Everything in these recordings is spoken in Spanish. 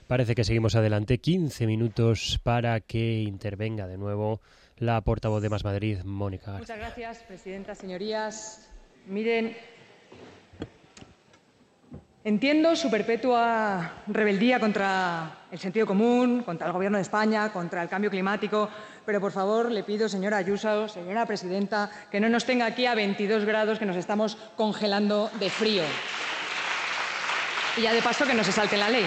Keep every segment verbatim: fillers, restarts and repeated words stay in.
Parece que seguimos adelante. quince minutos para que intervenga de nuevo la portavoz de Más Madrid, Mónica García. Muchas gracias, presidenta. Señorías, miren, entiendo su perpetua rebeldía contra el sentido común, contra el Gobierno de España, contra el cambio climático, pero por favor le pido, señora Ayuso, señora presidenta, que no nos tenga aquí a veintidós grados, que nos estamos congelando de frío. Y ya de paso que no se salte la ley.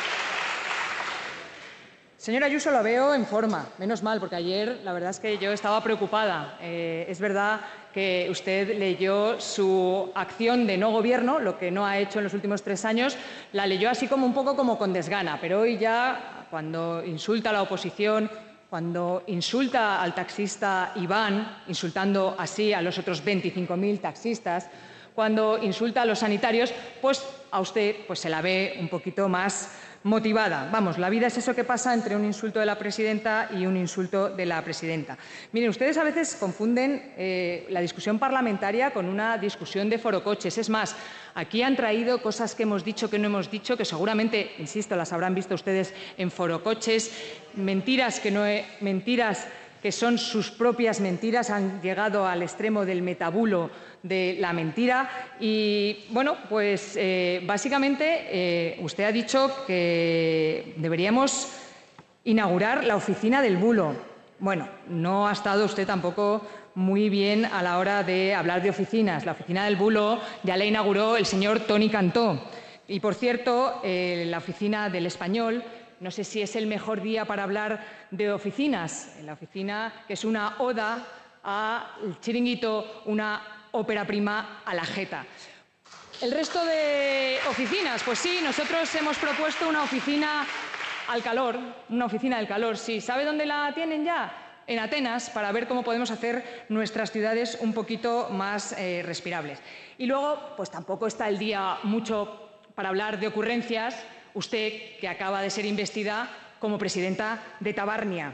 Señora Ayuso, la veo en forma, menos mal, porque ayer la verdad es que yo estaba preocupada. Eh, es verdad que usted leyó su acción de no gobierno, lo que no ha hecho en los últimos tres años, la leyó así como un poco como con desgana, pero hoy ya, cuando insulta a la oposición, cuando insulta al taxista Iván, insultando así a los otros veinticinco mil taxistas, cuando insulta a los sanitarios, pues a usted pues, se la ve un poquito más motivada. Vamos, la vida es eso que pasa entre un insulto de la presidenta y un insulto de la presidenta. Miren, ustedes a veces confunden eh, la discusión parlamentaria con una discusión de forocoches. Es más, aquí han traído cosas que hemos dicho, que no hemos dicho, que seguramente, insisto, las habrán visto ustedes en forocoches, mentiras que no he, mentiras que son sus propias mentiras, han llegado al extremo del metabulo de la mentira. Y, bueno, pues eh, básicamente eh, usted ha dicho que deberíamos inaugurar la oficina del bulo. Bueno, no ha estado usted tampoco muy bien a la hora de hablar de oficinas. La oficina del bulo ya la inauguró el señor Toni Cantó. Y, por cierto, eh, la oficina del Español, no sé si es el mejor día para hablar de oficinas. La oficina, que es una oda al chiringuito, una ópera prima a la jeta. El resto de oficinas, pues sí, nosotros hemos propuesto una oficina al calor, una oficina del calor. Sí, ¿sabe dónde la tienen ya? En Atenas, para ver cómo podemos hacer nuestras ciudades un poquito más eh, respirables. Y luego, pues tampoco está el día mucho para hablar de ocurrencias. Usted, que acaba de ser investida como presidenta de Tabarnia.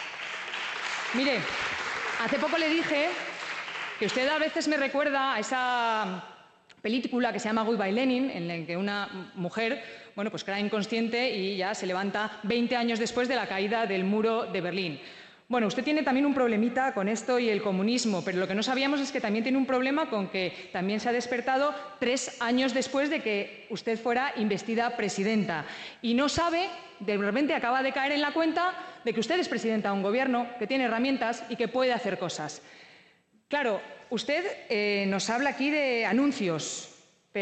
Mire, hace poco le dije que usted a veces me recuerda a esa película que se llama Goodbye Lenin, en la que una mujer, bueno, pues queda inconsciente y ya se levanta veinte años después de la caída del muro de Berlín. Bueno, usted tiene también un problemita con esto y el comunismo, pero lo que no sabíamos es que también tiene un problema con que también se ha despertado tres años después de que usted fuera investida presidenta. Y no sabe, de repente acaba de caer en la cuenta de que usted es presidenta de un gobierno, que tiene herramientas y que puede hacer cosas. Claro, usted eh, nos habla aquí de anuncios,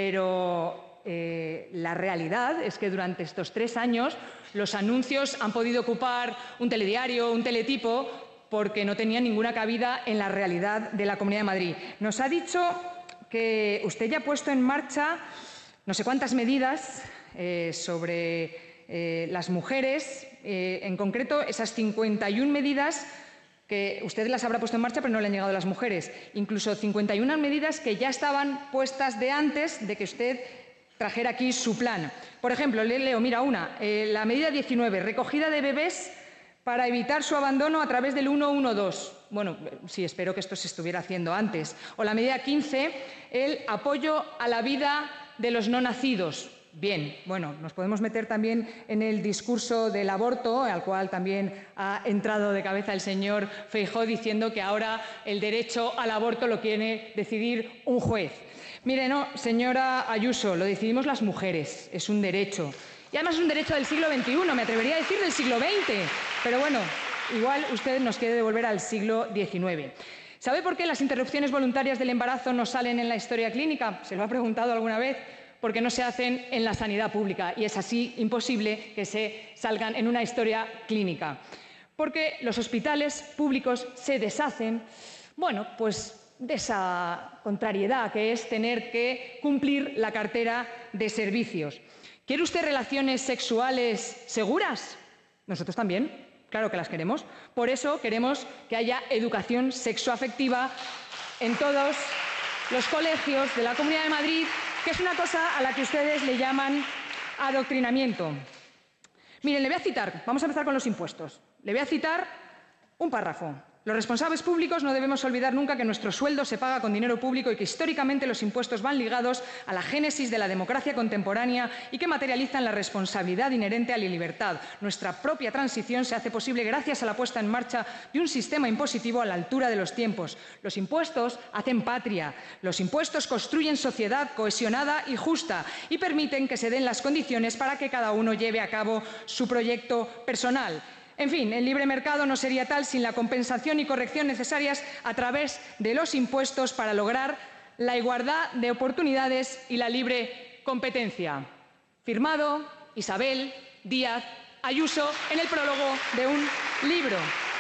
pero eh, la realidad es que durante estos tres años los anuncios han podido ocupar un telediario, un teletipo, porque no tenían ninguna cabida en la realidad de la Comunidad de Madrid. Nos ha dicho que usted ya ha puesto en marcha no sé cuántas medidas eh, sobre eh, las mujeres, eh, en concreto esas cincuenta y una medidas que usted las habrá puesto en marcha, pero no le han llegado a las mujeres. Incluso cincuenta y una medidas que ya estaban puestas de antes de que usted trajera aquí su plan. Por ejemplo, le leo, mira, una, eh, la medida diecinueve, recogida de bebés para evitar su abandono a través del ciento doce. Bueno, sí, espero que esto se estuviera haciendo antes. O la medida quince, el apoyo a la vida de los no nacidos. Bien, bueno, nos podemos meter también en el discurso del aborto, al cual también ha entrado de cabeza el señor Feijóo, diciendo que ahora el derecho al aborto lo quiere decidir un juez. Mire, no, señora Ayuso, lo decidimos las mujeres, es un derecho. Y además es un derecho del siglo veintiuno, me atrevería a decir del siglo veinte. Pero bueno, igual usted nos quiere devolver al siglo diecinueve. ¿Sabe por qué las interrupciones voluntarias del embarazo no salen en la historia clínica? ¿Se lo ha preguntado alguna vez? Porque no se hacen en la sanidad pública y es así imposible que se salgan en una historia clínica. Porque los hospitales públicos se deshacen, bueno, pues de esa contrariedad que es tener que cumplir la cartera de servicios. ¿Quiere usted relaciones sexuales seguras? Nosotros también, claro que las queremos. Por eso queremos que haya educación sexoafectiva en todos los colegios de la Comunidad de Madrid, que es una cosa a la que ustedes le llaman adoctrinamiento. Miren, le voy a citar, vamos a empezar con los impuestos. Le voy a citar un párrafo. Los responsables públicos no debemos olvidar nunca que nuestro sueldo se paga con dinero público y que históricamente los impuestos van ligados a la génesis de la democracia contemporánea y que materializan la responsabilidad inherente a la libertad. Nuestra propia transición se hace posible gracias a la puesta en marcha de un sistema impositivo a la altura de los tiempos. Los impuestos hacen patria. Los impuestos construyen sociedad cohesionada y justa y permiten que se den las condiciones para que cada uno lleve a cabo su proyecto personal. En fin, el libre mercado no sería tal sin la compensación y corrección necesarias a través de los impuestos para lograr la igualdad de oportunidades y la libre competencia. Firmado Isabel Díaz Ayuso en el prólogo de un libro.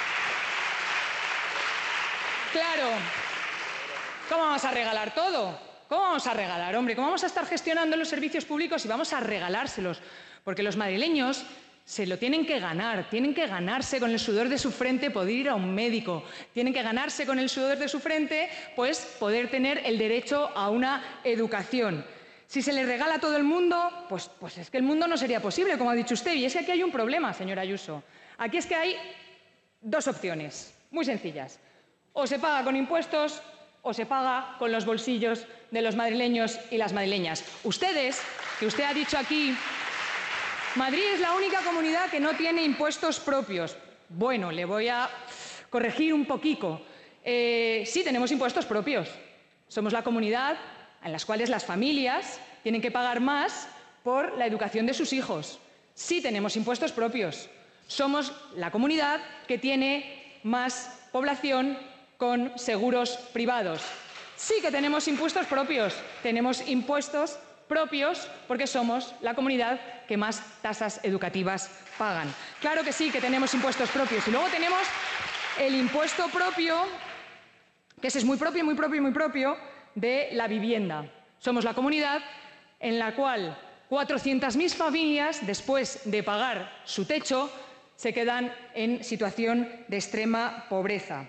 Claro, ¿cómo vamos a regalar todo? ¿Cómo vamos a regalar, hombre? ¿Cómo vamos a estar gestionando los servicios públicos y vamos a regalárselos? Porque los madrileños se lo tienen que ganar, tienen que ganarse con el sudor de su frente poder ir a un médico, tienen que ganarse con el sudor de su frente pues poder tener el derecho a una educación. Si se les regala a todo el mundo, pues, pues es que el mundo no sería posible, como ha dicho usted. Y es que aquí hay un problema, señora Ayuso. Aquí es que hay dos opciones, muy sencillas. O se paga con impuestos o se paga con los bolsillos de los madrileños y las madrileñas. Ustedes, que usted ha dicho aquí, Madrid es la única comunidad que no tiene impuestos propios. Bueno, le voy a corregir un poquito. Eh, sí, tenemos impuestos propios. Somos la comunidad en la cual las familias tienen que pagar más por la educación de sus hijos. Sí, tenemos impuestos propios. Somos la comunidad que tiene más población con seguros privados. Sí que tenemos impuestos propios. Tenemos impuestos propios porque somos la comunidad que más tasas educativas pagan. Claro que sí que tenemos impuestos propios. Y luego tenemos el impuesto propio, que ese es muy propio, muy propio, muy propio, de la vivienda. Somos la comunidad en la cual cuatrocientas mil familias, después de pagar su techo, se quedan en situación de extrema pobreza.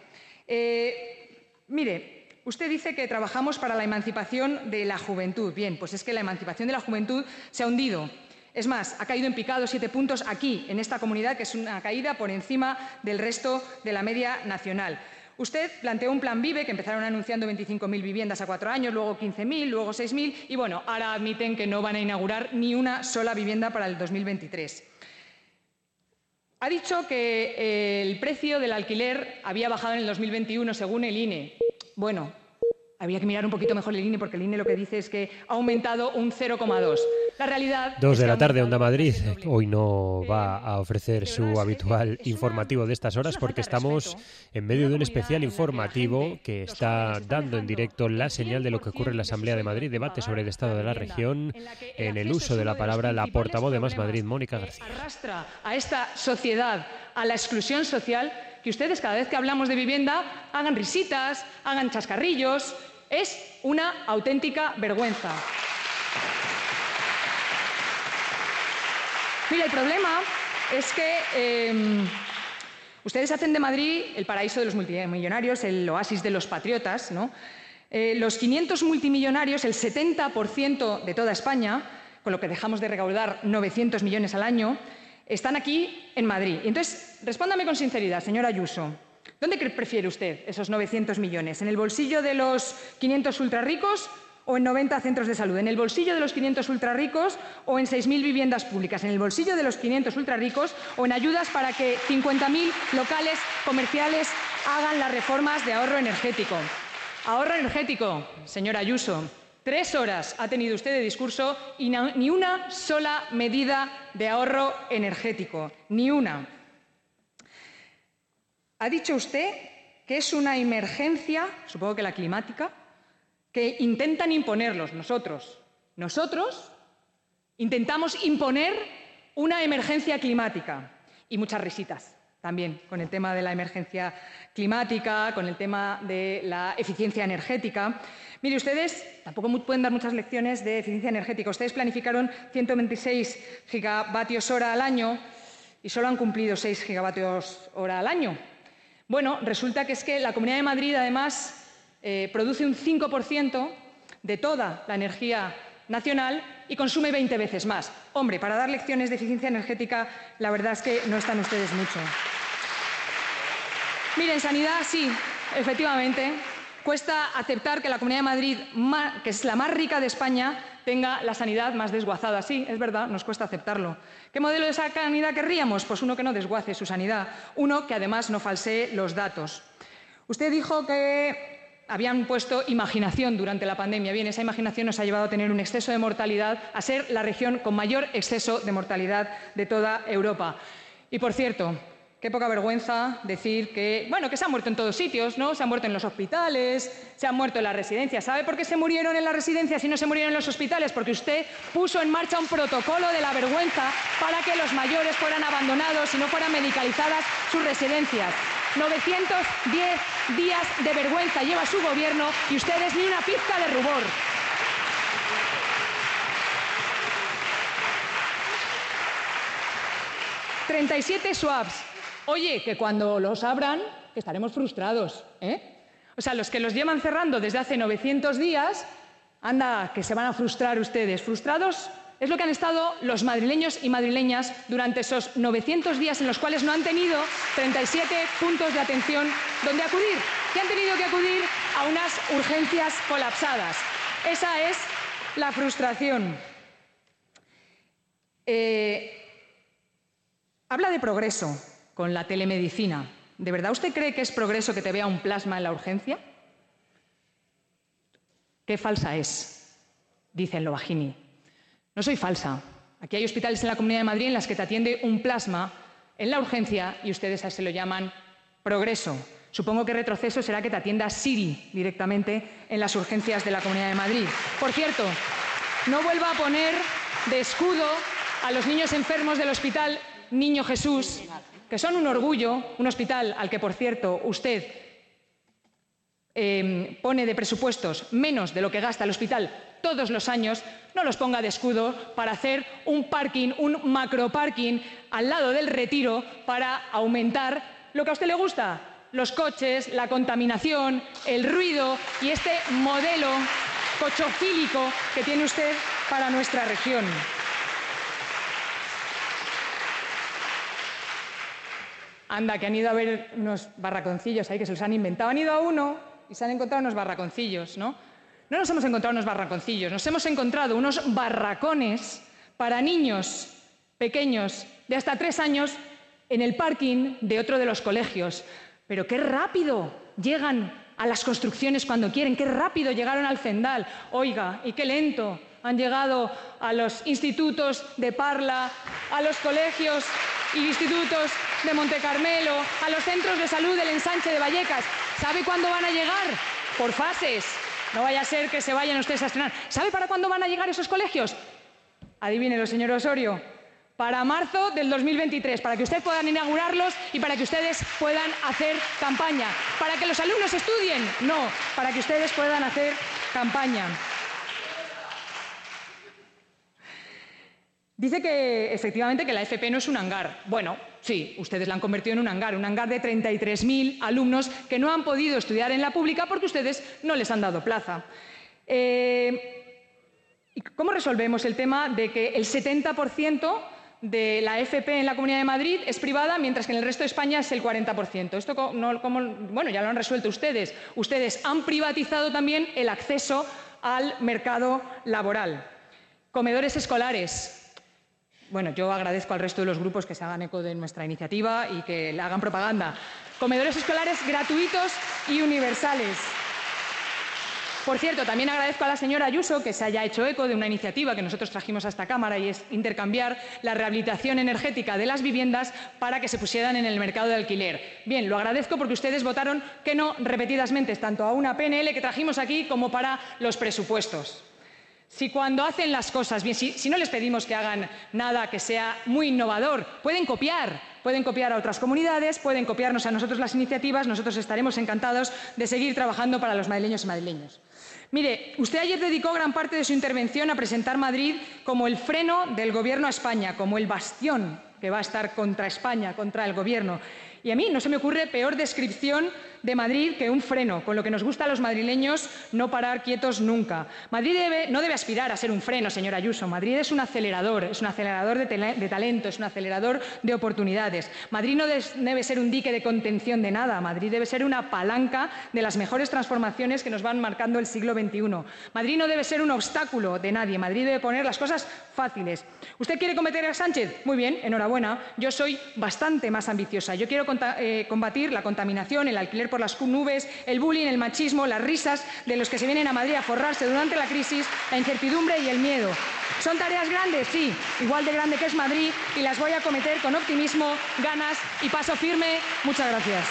Eh, mire, usted dice que trabajamos para la emancipación de la juventud. Bien, pues es que la emancipación de la juventud se ha hundido. Es más, ha caído en picado siete puntos aquí, en esta comunidad, que es una caída por encima del resto de la media nacional. Usted planteó un plan Vive, que empezaron anunciando veinticinco mil viviendas a cuatro años, luego quince mil, luego seis mil, y bueno, ahora admiten que no van a inaugurar ni una sola vivienda para el dos mil veintitrés. Ha dicho que eh, el precio del alquiler había bajado en el dos mil veintiuno, según el I N E. Bueno, había que mirar un poquito mejor el I N E, porque el I N E lo que dice es que ha aumentado un cero coma dos. La realidad... Dos de la tarde, Onda Madrid. Hoy no va a ofrecer su habitual informativo de estas horas porque estamos en medio de un especial informativo que está dando en directo la señal de lo que ocurre en la Asamblea de Madrid. Debate sobre el estado de la región. En el uso de la palabra, la portavoz de Más Madrid, Mónica García. Arrastra a esta sociedad a la exclusión social, que ustedes cada vez que hablamos de vivienda hagan risitas, hagan chascarrillos. Es una auténtica vergüenza. Mira, el problema es que eh, ustedes hacen de Madrid el paraíso de los multimillonarios, el oasis de los patriotas, ¿no? Eh, los quinientos multimillonarios, el setenta por ciento de toda España, con lo que dejamos de recaudar novecientos millones al año, están aquí en Madrid. Y entonces, respóndame con sinceridad, señora Ayuso. ¿Dónde prefiere usted esos novecientos millones? ¿En el bolsillo de los quinientos ultrarricos o en noventa centros de salud? ¿En el bolsillo de los quinientos ultrarricos o en seis mil viviendas públicas? ¿En el bolsillo de los quinientos ultrarricos o en ayudas para que cincuenta mil locales comerciales hagan las reformas de ahorro energético? Ahorro energético, señora Ayuso. Tres horas ha tenido usted de discurso y no, ni una sola medida de ahorro energético. Ni una. Ha dicho usted que es una emergencia, supongo que la climática, que intentan imponerlos nosotros. Nosotros intentamos imponer una emergencia climática. Y muchas risitas también con el tema de la emergencia climática, con el tema de la eficiencia energética. Mire, ustedes tampoco pueden dar muchas lecciones de eficiencia energética. Ustedes planificaron ciento veintiséis gigavatios hora al año y solo han cumplido seis gigavatios hora al año. Bueno, resulta que es que la Comunidad de Madrid, además, eh, produce un cinco por ciento de toda la energía nacional y consume veinte veces más. Hombre, para dar lecciones de eficiencia energética, la verdad es que no están ustedes mucho. Mire, en sanidad sí, efectivamente, cuesta aceptar que la Comunidad de Madrid, que es la más rica de España, tenga la sanidad más desguazada. Sí, es verdad, nos cuesta aceptarlo. ¿Qué modelo de sanidad querríamos? Pues uno que no desguace su sanidad, uno que además no falsee los datos. Usted dijo que habían puesto imaginación durante la pandemia. Bien, esa imaginación nos ha llevado a tener un exceso de mortalidad, a ser la región con mayor exceso de mortalidad de toda Europa. Y, por cierto, qué poca vergüenza decir que, bueno, que se han muerto en todos sitios, ¿no? Se han muerto en los hospitales, se han muerto en las residencias. ¿Sabe por qué se murieron en las residencias y no se murieron en los hospitales? Porque usted puso en marcha un protocolo de la vergüenza para que los mayores fueran abandonados y no fueran medicalizadas sus residencias. novecientos diez días de vergüenza lleva su gobierno y ustedes ni una pizca de rubor. treinta y siete swaps. Oye, que cuando los abran, que estaremos frustrados, ¿eh? O sea, los que los llevan cerrando desde hace novecientos días, anda, que se van a frustrar ustedes. ¿Frustrados? Es lo que han estado los madrileños y madrileñas durante esos novecientos días en los cuales no han tenido treinta y siete puntos de atención donde acudir, que han tenido que acudir a unas urgencias colapsadas. Esa es la frustración. Eh, habla de progreso con la telemedicina. ¿De verdad usted cree que es progreso que te vea un plasma en la urgencia? Qué falsa es, dice el Lovagini. No soy falsa. Aquí hay hospitales en la Comunidad de Madrid en las que te atiende un plasma en la urgencia y ustedes a eso lo llaman progreso. Supongo que retroceso será que te atienda Siri directamente en las urgencias de la Comunidad de Madrid. Por cierto, no vuelva a poner de escudo a los niños enfermos del Hospital Niño Jesús, que son un orgullo, un hospital al que, por cierto, usted eh, pone de presupuestos menos de lo que gasta el hospital todos los años. No los ponga de escudo para hacer un parking, un macroparking al lado del Retiro para aumentar lo que a usted le gusta, los coches, la contaminación, el ruido y este modelo cochofílico que tiene usted para nuestra región. Anda, que han ido a ver unos barraconcillos ahí que se los han inventado. Han ido a uno y se han encontrado unos barraconcillos, ¿no? No nos hemos encontrado unos barraconcillos, nos hemos encontrado unos barracones para niños pequeños de hasta tres años en el parking de otro de los colegios. Pero qué rápido llegan a las construcciones cuando quieren, qué rápido llegaron al Zendal. Oiga, y qué lento han llegado a los institutos de Parla, a los colegios y institutos de Montecarmelo, a los centros de salud del Ensanche de Vallecas. ¿Sabe cuándo van a llegar? Por fases. No vaya a ser que se vayan ustedes a estrenar. ¿Sabe para cuándo van a llegar esos colegios? Adivínelo, señor Osorio. Para marzo del dos mil veintitrés, para que ustedes puedan inaugurarlos y para que ustedes puedan hacer campaña. ¿Para que los alumnos estudien? No, para que ustedes puedan hacer campaña. Dice que, efectivamente, que la F P no es un hangar. Bueno, sí, ustedes la han convertido en un hangar, un hangar de treinta y tres mil alumnos que no han podido estudiar en la pública porque ustedes no les han dado plaza. Eh, ¿Cómo resolvemos el tema de que el setenta por ciento de la F P en la Comunidad de Madrid es privada, mientras que en el resto de España es el cuarenta por ciento? Esto, no, como, bueno, ya lo han resuelto ustedes. Ustedes han privatizado también el acceso al mercado laboral. Comedores escolares. Bueno, yo agradezco al resto de los grupos que se hagan eco de nuestra iniciativa y que le hagan propaganda. Comedores escolares gratuitos y universales. Por cierto, también agradezco a la señora Ayuso que se haya hecho eco de una iniciativa que nosotros trajimos a esta Cámara y es intercambiar la rehabilitación energética de las viviendas para que se pusieran en el mercado de alquiler. Bien, lo agradezco porque ustedes votaron que no repetidamente, tanto a una P N L que trajimos aquí como para los presupuestos. Si cuando hacen las cosas bien, si, si no les pedimos que hagan nada que sea muy innovador, pueden copiar, pueden copiar a otras comunidades, pueden copiarnos a nosotros las iniciativas, nosotros estaremos encantados de seguir trabajando para los madrileños y madrileños. Mire, usted ayer dedicó gran parte de su intervención a presentar Madrid como el freno del Gobierno a España, como el bastión que va a estar contra España, contra el Gobierno. Y a mí no se me ocurre peor descripción de Madrid que un freno, con lo que nos gusta a los madrileños no parar quietos nunca. Madrid debe, no debe aspirar a ser un freno, señora Ayuso. Madrid es un acelerador, es un acelerador de, de talento, es un acelerador de oportunidades. Madrid no des, debe ser un dique de contención de nada. Madrid debe ser una palanca de las mejores transformaciones que nos van marcando el siglo veintiuno. Madrid no debe ser un obstáculo de nadie. Madrid debe poner las cosas fáciles. ¿Usted quiere combatir a Sánchez? Muy bien, enhorabuena. Yo soy bastante más ambiciosa. Yo quiero eh, combatir la contaminación, el alquiler por las nubes, el bullying, el machismo, las risas de los que se vienen a Madrid a forrarse durante la crisis, la incertidumbre y el miedo. ¿Son tareas grandes? Sí, igual de grande que es Madrid, y las voy a acometer con optimismo, ganas y paso firme. Muchas gracias.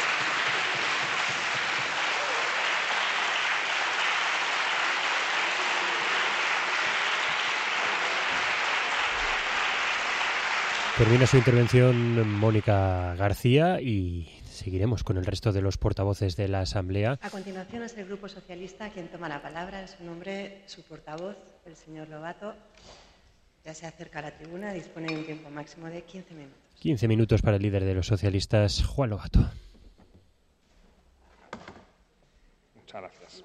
Termina su intervención Mónica García y seguiremos con el resto de los portavoces de la Asamblea. A continuación es el Grupo Socialista quien toma la palabra. En su nombre, su portavoz, el señor Lobato, ya se acerca a la tribuna, dispone de un tiempo máximo de quince minutos. quince minutos para el líder de los socialistas, Juan Lobato. Muchas gracias.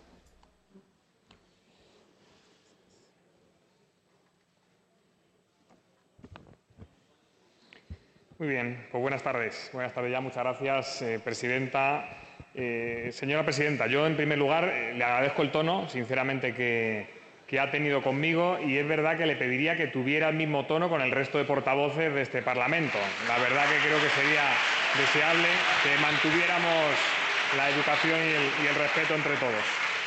Muy bien, pues buenas tardes. Buenas tardes ya, muchas gracias, eh, presidenta. Eh, señora presidenta, yo en primer lugar eh, le agradezco el tono, sinceramente, que, que ha tenido conmigo, y es verdad que le pediría que tuviera el mismo tono con el resto de portavoces de este Parlamento. La verdad que creo que sería deseable que mantuviéramos la educación y el, y el respeto entre todos.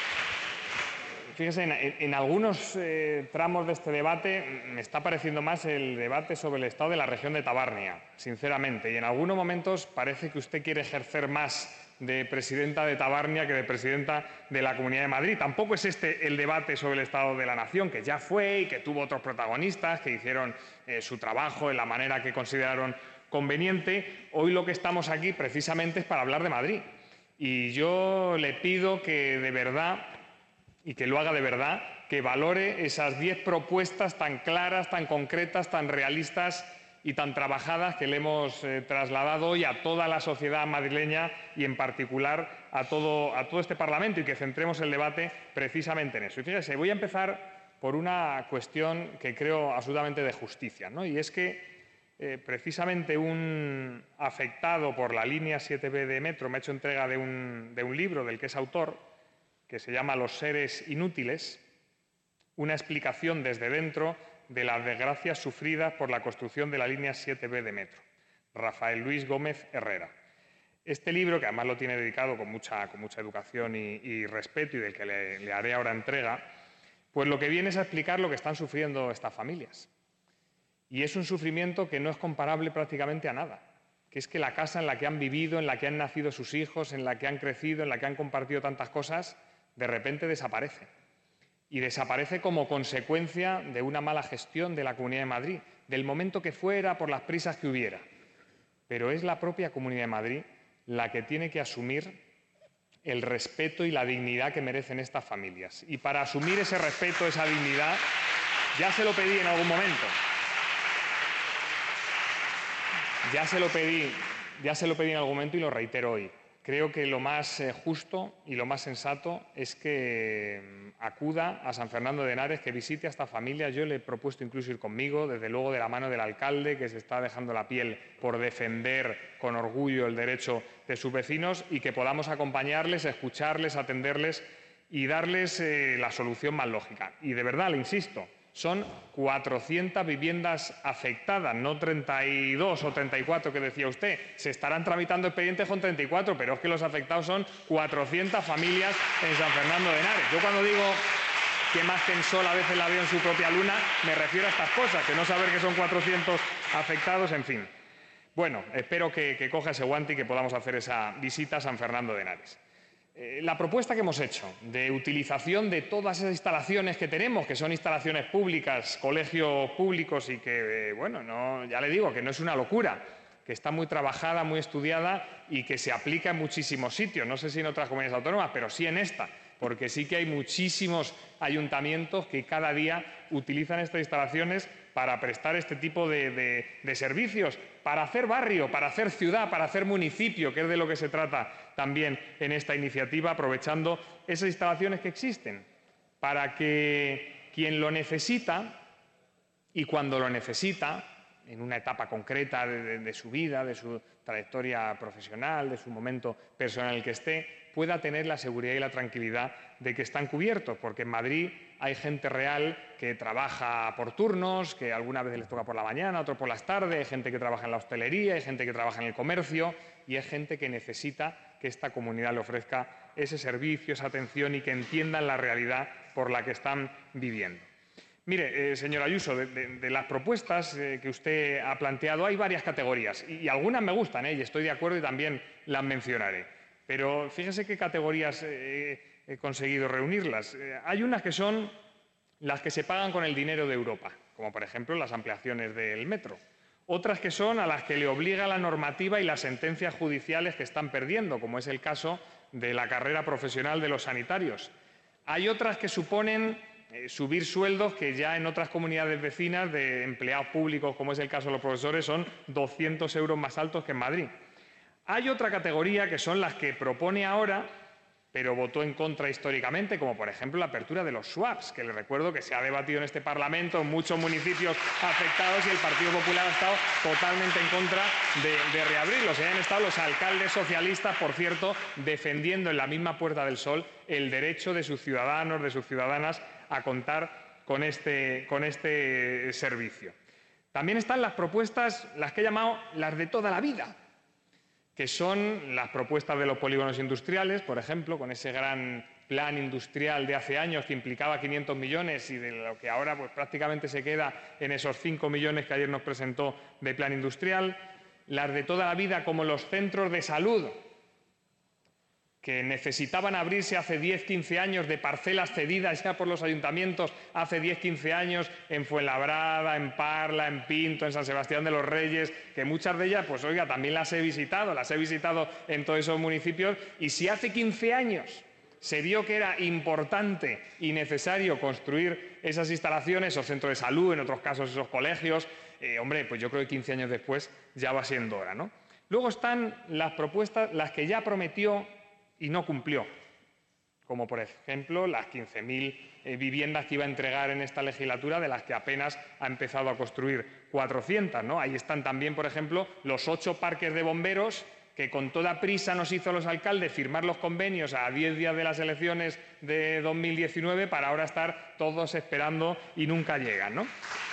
Fíjense, en, en algunos eh, tramos de este debate me está pareciendo más el debate sobre el estado de la región de Tabarnia, sinceramente. Y en algunos momentos parece que usted quiere ejercer más de presidenta de Tabarnia que de presidenta de la Comunidad de Madrid. Tampoco es este el debate sobre el estado de la nación, que ya fue y que tuvo otros protagonistas que hicieron eh, su trabajo en la manera que consideraron conveniente. Hoy lo que estamos aquí precisamente es para hablar de Madrid. Y yo le pido que de verdad, y que lo haga de verdad, que valore esas diez propuestas tan claras, tan concretas, tan realistas y tan trabajadas que le hemos eh, trasladado hoy a toda la sociedad madrileña y, en particular, a todo, a todo este Parlamento, y que centremos el debate precisamente en eso. Y fíjese, voy a empezar por una cuestión que creo absolutamente de justicia, ¿no? Y es que eh, precisamente un afectado por la línea siete B de Metro me ha hecho entrega de un, de un libro del que es autor, que se llama Los seres inútiles, una explicación desde dentro de las desgracias sufridas por la construcción de la línea siete B de Metro, Rafael Luis Gómez Herrera. Este libro, que además lo tiene dedicado con mucha, con mucha educación y, y respeto, y del que le, le haré ahora entrega, pues lo que viene es a explicar lo que están sufriendo estas familias. Y es un sufrimiento que no es comparable prácticamente a nada, que es que la casa en la que han vivido, en la que han nacido sus hijos, en la que han crecido, en la que han compartido tantas cosas, de repente desaparece. Y desaparece como consecuencia de una mala gestión de la Comunidad de Madrid, del momento que fuera, por las prisas que hubiera. Pero es la propia Comunidad de Madrid la que tiene que asumir el respeto y la dignidad que merecen estas familias. Y para asumir ese respeto, esa dignidad, ya se lo pedí en algún momento. Ya se lo pedí, ya se lo pedí en algún momento y lo reitero hoy. Creo que lo más eh, justo y lo más sensato es que eh, acuda a San Fernando de Henares, que visite a esta familia. Yo le he propuesto incluso ir conmigo, desde luego de la mano del alcalde, que se está dejando la piel por defender con orgullo el derecho de sus vecinos, y que podamos acompañarles, escucharles, atenderles y darles eh, la solución más lógica. Y de verdad, le insisto, son cuatrocientas viviendas afectadas, no treinta y dos o treinta y cuatro que decía usted. Se estarán tramitando expedientes con treinta y cuatro, pero es que los afectados son cuatrocientas familias en San Fernando de Henares. Yo cuando digo que más que en sol a veces la veo en su propia luna, me refiero a estas cosas, que no saber que son cuatrocientos afectados, en fin. Bueno, espero que, que coja ese guante y que podamos hacer esa visita a San Fernando de Henares. La propuesta que hemos hecho de utilización de todas esas instalaciones que tenemos, que son instalaciones públicas, colegios públicos, y que, bueno, no, ya le digo que no es una locura, que está muy trabajada, muy estudiada y que se aplica en muchísimos sitios. No sé si en otras comunidades autónomas, pero sí en esta, porque sí que hay muchísimos ayuntamientos que cada día utilizan estas instalaciones para prestar este tipo de, de, de servicios, para hacer barrio, para hacer ciudad, para hacer municipio, que es de lo que se trata también en esta iniciativa, aprovechando esas instalaciones que existen, para que quien lo necesita y cuando lo necesita, en una etapa concreta de, de, de su vida, de su trayectoria profesional, de su momento personal en el que esté, pueda tener la seguridad y la tranquilidad de que están cubiertos, porque en Madrid hay gente real que trabaja por turnos, que algunas veces les toca por la mañana, otro por las tardes, hay gente que trabaja en la hostelería, hay gente que trabaja en el comercio y es gente que necesita que esta comunidad le ofrezca ese servicio, esa atención y que entiendan la realidad por la que están viviendo. Mire, eh, señor Ayuso, de, de, de las propuestas eh, que usted ha planteado hay varias categorías y, y algunas me gustan eh, y estoy de acuerdo y también las mencionaré. Pero fíjese qué categorías eh, he conseguido reunirlas. Eh, hay unas que son las que se pagan con el dinero de Europa, como por ejemplo las ampliaciones del metro. Otras que son a las que le obliga la normativa y las sentencias judiciales que están perdiendo, como es el caso de la carrera profesional de los sanitarios. Hay otras que suponen Eh, subir sueldos que ya en otras comunidades vecinas de empleados públicos, como es el caso de los profesores, son doscientos euros más altos que en Madrid. Hay otra categoría que son las que propone ahora, pero votó en contra históricamente, como por ejemplo la apertura de los swaps, que les recuerdo que se ha debatido en este Parlamento en muchos municipios afectados y el Partido Popular ha estado totalmente en contra de, de reabrirlos. Y han estado los alcaldes socialistas, por cierto, defendiendo en la misma Puerta del Sol el derecho de sus ciudadanos, de sus ciudadanas, a contar con este, con este servicio. También están las propuestas, las que he llamado las de toda la vida, que son las propuestas de los polígonos industriales, por ejemplo, con ese gran plan industrial de hace años que implicaba quinientos millones y de lo que ahora pues, prácticamente se queda en esos cinco millones que ayer nos presentó de plan industrial, las de toda la vida como los centros de salud, que necesitaban abrirse hace diez, quince años de parcelas cedidas ya por los ayuntamientos hace diez, quince años en Fuenlabrada, en Parla, en Pinto, en San Sebastián de los Reyes, que muchas de ellas, pues oiga, también las he visitado, las he visitado en todos esos municipios, y si hace quince años se vio que era importante y necesario construir esas instalaciones, esos centros de salud, en otros casos esos colegios, eh, hombre, pues yo creo que quince años después ya va siendo hora, ¿no? Luego están las propuestas, las que ya prometió y no cumplió, como por ejemplo las quince mil eh, viviendas que iba a entregar en esta legislatura, de las que apenas ha empezado a construir cuatrocientas, ¿no? Ahí están también, por ejemplo, los ocho parques de bomberos que con toda prisa nos hizo los alcaldes firmar los convenios a diez días de las elecciones de dos mil diecinueve para ahora estar todos esperando y nunca llegan, ¿no?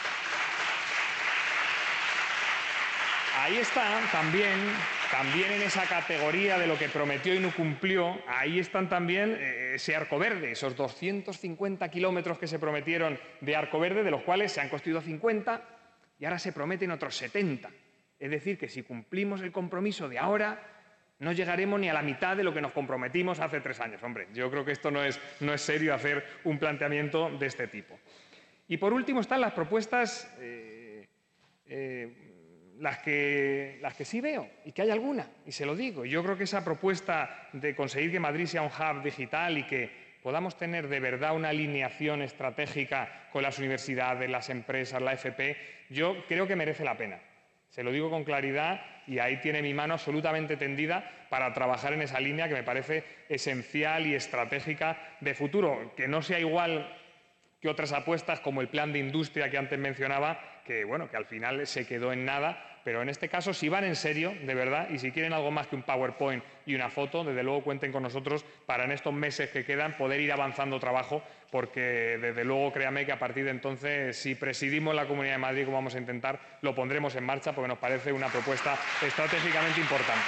Ahí está también, también en esa categoría de lo que prometió y no cumplió, ahí están también eh, ese arco verde, esos doscientos cincuenta kilómetros que se prometieron de arco verde, de los cuales se han construido cincuenta y ahora se prometen otros setenta. Es decir, que si cumplimos el compromiso de ahora, no llegaremos ni a la mitad de lo que nos comprometimos hace tres años. Hombre, yo creo que esto no es, no es serio hacer un planteamiento de este tipo. Y por último están las propuestas... Eh, eh, Las que, las que sí veo, y que hay alguna, y se lo digo. Yo creo que esa propuesta de conseguir que Madrid sea un hub digital y que podamos tener de verdad una alineación estratégica con las universidades, las empresas, la F P, yo creo que merece la pena. Se lo digo con claridad y ahí tiene mi mano absolutamente tendida para trabajar en esa línea que me parece esencial y estratégica de futuro, que no sea igual que otras apuestas como el plan de industria que antes mencionaba, que bueno, que al final se quedó en nada, pero en este caso si van en serio, de verdad, y si quieren algo más que un PowerPoint y una foto, desde luego cuenten con nosotros para en estos meses que quedan poder ir avanzando trabajo, porque desde luego créame que a partir de entonces, si presidimos la Comunidad de Madrid, como vamos a intentar, lo pondremos en marcha porque nos parece una propuesta estratégicamente importante.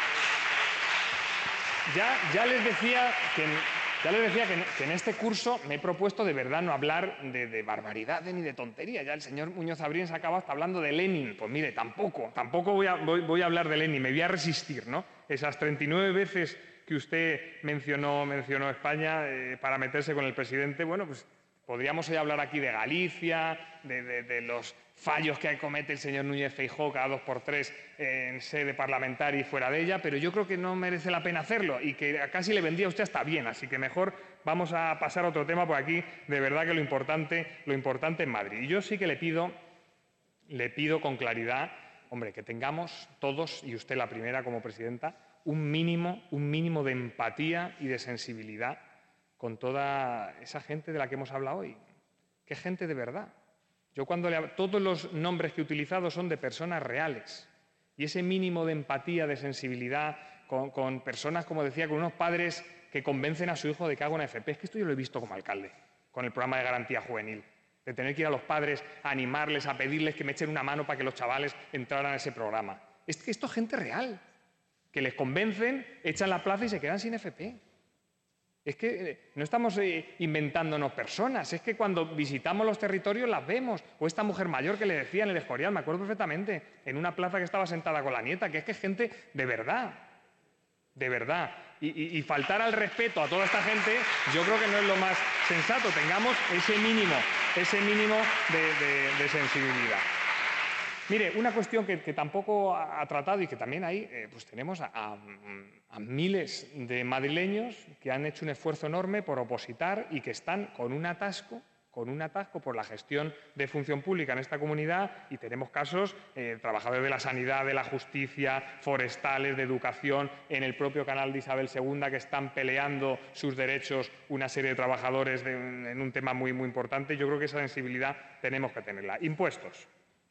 Ya, ya les decía que... Ya les decía que en, que en este curso me he propuesto de verdad no hablar de, de barbaridades ni de tonterías. Ya el señor Muñoz Abril se ha acabado hasta hablando de Lenin. Pues mire, tampoco, tampoco voy a, voy, voy a hablar de Lenin, me voy a resistir, ¿no? Esas treinta y nueve veces que usted mencionó, mencionó España eh, para meterse con el presidente, bueno, pues podríamos hoy hablar aquí de Galicia, de, de, de los fallos que comete el señor Núñez Feijóo cada dos por tres en sede parlamentaria y fuera de ella, pero yo creo que no merece la pena hacerlo y que casi le vendría a usted hasta bien, así que mejor vamos a pasar a otro tema, porque aquí de verdad que lo importante, lo importante es Madrid. Y yo sí que le pido le pido con claridad, hombre, que tengamos todos, y usted la primera como presidenta, un mínimo, un mínimo de empatía y de sensibilidad con toda esa gente de la que hemos hablado hoy. ¿Qué gente de verdad? Yo cuando le, todos los nombres que he utilizado son de personas reales. Y ese mínimo de empatía, de sensibilidad, con, con personas, como decía, con unos padres que convencen a su hijo de que haga una F P. Es que esto yo lo he visto como alcalde, con el programa de garantía juvenil. De tener que ir a los padres a animarles, a pedirles que me echen una mano para que los chavales entraran a ese programa. Es que esto es gente real, que les convencen, echan la plaza y se quedan sin F P. Es que eh, no estamos eh, inventándonos personas, es que cuando visitamos los territorios las vemos. O esta mujer mayor que le decía en el Escorial, me acuerdo perfectamente, en una plaza que estaba sentada con la nieta, que es que es gente de verdad, de verdad. Y, y, y faltar al respeto a toda esta gente, yo creo que no es lo más sensato. Tengamos ese mínimo, ese mínimo de, de, de sensibilidad. Mire, una cuestión que, que tampoco ha tratado y que también ahí eh, pues tenemos a, a, a miles de madrileños que han hecho un esfuerzo enorme por opositar y que están con un atasco, con un atasco por la gestión de función pública en esta comunidad, y tenemos casos, eh, trabajadores de la sanidad, de la justicia, forestales, de educación, en el propio canal de Isabel segunda, que están peleando sus derechos una serie de trabajadores de, en un tema muy, muy importante. Yo creo que esa sensibilidad tenemos que tenerla. Impuestos.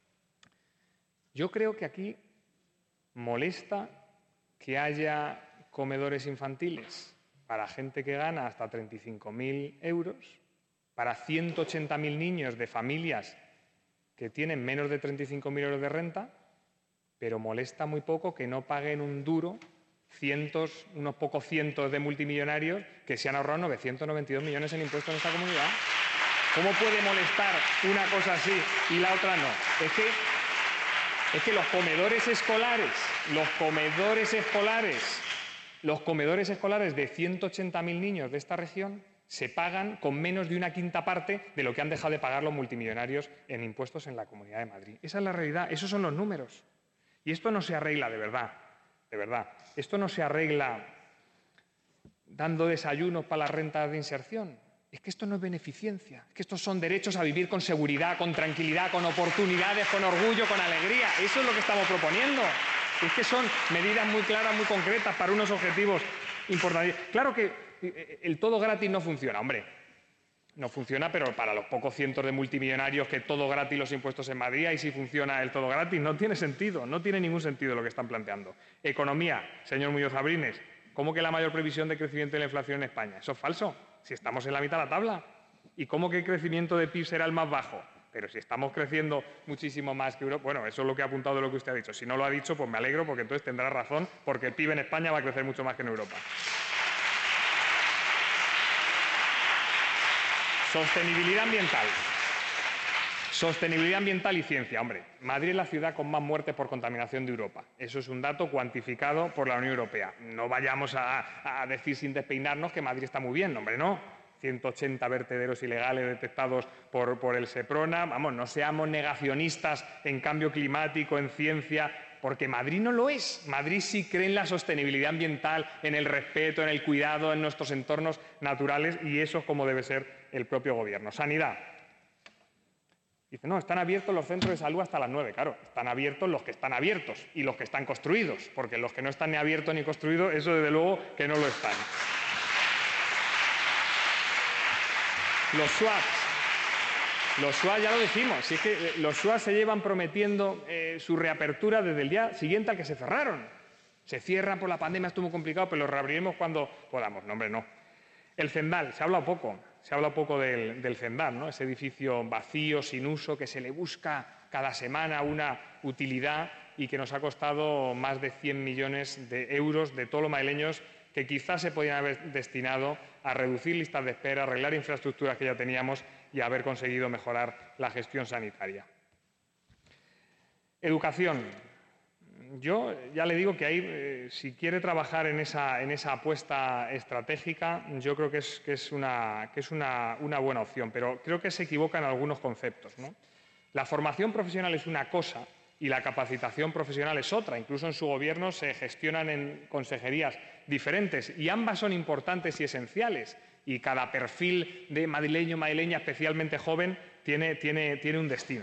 Yo creo que aquí molesta que haya comedores infantiles para gente que gana hasta treinta y cinco mil euros, para ciento ochenta mil niños de familias que tienen menos de treinta y cinco mil euros de renta, pero molesta muy poco que no paguen un duro cientos, unos pocos cientos de multimillonarios que se han ahorrado novecientos noventa y dos millones en impuestos en esta comunidad. ¿Cómo puede molestar una cosa así y la otra no? Es que Es que los comedores escolares, los comedores escolares, los comedores escolares de ciento ochenta mil niños de esta región se pagan con menos de una quinta parte de lo que han dejado de pagar los multimillonarios en impuestos en la Comunidad de Madrid. Esa es la realidad, esos son los números. Y esto no se arregla de verdad, de verdad. Esto no se arregla dando desayunos para las rentas de inserción. Es que esto no es beneficencia, es que estos son derechos a vivir con seguridad, con tranquilidad, con oportunidades, con orgullo, con alegría. Eso es lo que estamos proponiendo. Es que son medidas muy claras, muy concretas para unos objetivos importantes. Claro que el todo gratis no funciona, hombre. No funciona, pero para los pocos cientos de multimillonarios que todo gratis los impuestos en Madrid, y si funciona el todo gratis, no tiene sentido, no tiene ningún sentido lo que están planteando. Economía, señor Muñoz Abrines, ¿cómo que la mayor previsión de crecimiento de la inflación en España? Eso es falso. Si estamos en la mitad de la tabla. ¿Y cómo que el crecimiento de P I B será el más bajo? Pero si estamos creciendo muchísimo más que Europa. Bueno, eso es lo que ha apuntado de lo que usted ha dicho. Si no lo ha dicho, pues me alegro, porque entonces tendrá razón, porque el P I B en España va a crecer mucho más que en Europa. Sostenibilidad ambiental. Sostenibilidad ambiental y ciencia. Hombre, Madrid es la ciudad con más muertes por contaminación de Europa. Eso es un dato cuantificado por la Unión Europea. No vayamos a, a decir sin despeinarnos que Madrid está muy bien. Hombre, no. ciento ochenta vertederos ilegales detectados por, por el Seprona. Vamos, no seamos negacionistas en cambio climático, en ciencia, porque Madrid no lo es. Madrid sí cree en la sostenibilidad ambiental, en el respeto, en el cuidado, en nuestros entornos naturales, y eso es como debe ser el propio Gobierno. Sanidad. Dice, no, están abiertos los centros de salud hasta las nueve. Claro, están abiertos los que están abiertos y los que están construidos, porque los que no están ni abiertos ni construidos, eso desde luego que no lo están. Los swaps. Los swaps, ya lo dijimos, si es que los swaps se llevan prometiendo eh, su reapertura desde el día siguiente al que se cerraron. Se cierran por la pandemia, estuvo muy complicado, pero los reabriremos cuando podamos. No, hombre, no. El Cendal, se ha hablado poco. Se habla poco del, del Cendal, ¿no? Ese edificio vacío, sin uso, que se le busca cada semana una utilidad y que nos ha costado más de cien millones de euros de todos los madrileños, que quizás se podían haber destinado a reducir listas de espera, arreglar infraestructuras que ya teníamos y haber conseguido mejorar la gestión sanitaria. Educación. Yo ya le digo que ahí, eh, si quiere trabajar en esa, en esa apuesta estratégica, yo creo que es, que es, una, que es una, una buena opción, pero creo que se equivoca en algunos conceptos, ¿no? La formación profesional es una cosa y la capacitación profesional es otra. Incluso en su Gobierno se gestionan en consejerías diferentes y ambas son importantes y esenciales, y cada perfil de madrileño, madrileña especialmente joven tiene, tiene, tiene un destino, ¿no?